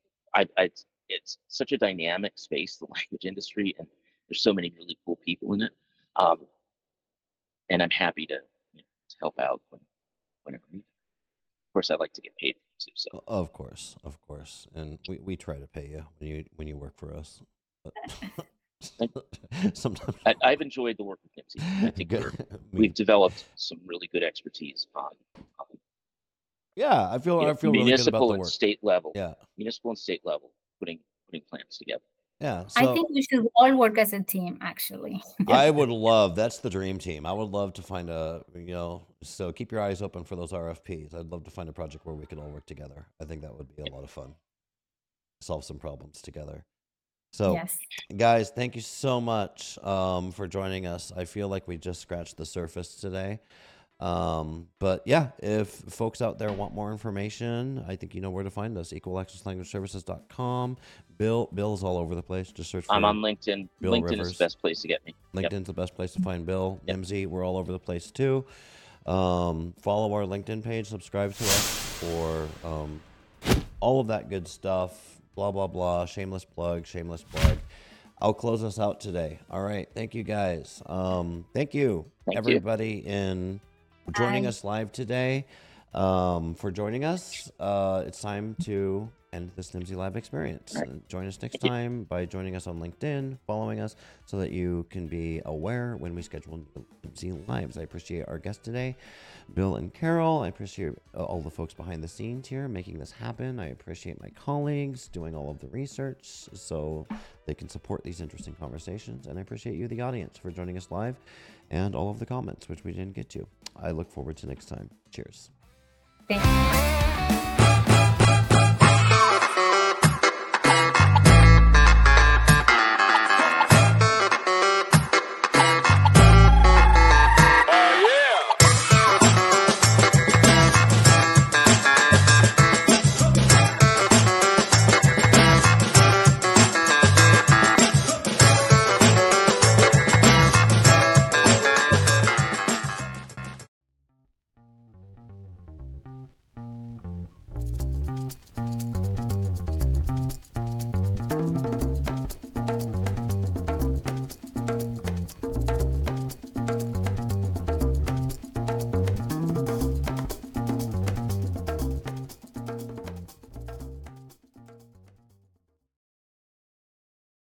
such a dynamic space, the language industry, and there's so many really cool people in it. And I'm happy to help out whenever needed. Of course, I'd like to get paid too. So Of course, and we try to pay you when you work for us. But sometimes I've enjoyed the work with NIMSI. I think we've developed some really good expertise on yeah, I feel really good about municipal the and work. state level. Yeah, Municipal and state level, putting plans together. yeah. I So think we should all work as a team, actually. I would love, that's the dream team. I would love to find so keep your eyes open for those RFPs. I'd love to find a project where we could all work together. I think that would be a lot of fun. Solve some problems together. So, Yes. guys, thank you so much for joining us. I feel like we just scratched the surface today. But yeah, if folks out there want more information, I think you know where to find us. equalaccesslanguageservices.com. Bill's all over the place. Just search for I'm on LinkedIn. Bill LinkedIn Rivers. is the best place to get me. LinkedIn's the best place to find Bill. Yep. MZ, we're all over the place too. Follow our LinkedIn page, subscribe to us for all of that good stuff. Blah, blah, blah. Shameless plug. I'll close us out today. All right. Thank you, guys. Thank you, everybody, in joining us live today. For joining us. It's time to end this NIMSI Live experience. Right. Join us next time by joining us on LinkedIn, following us, so that you can be aware when we schedule NIMSI Lives. I appreciate our guests today, Bill and Carol. I appreciate all the folks behind the scenes here making this happen. I appreciate my colleagues doing all of the research so they can support these interesting conversations. And I appreciate you, the audience, for joining us live and all of the comments, which we didn't get to. I look forward to next time. Cheers. Thank you.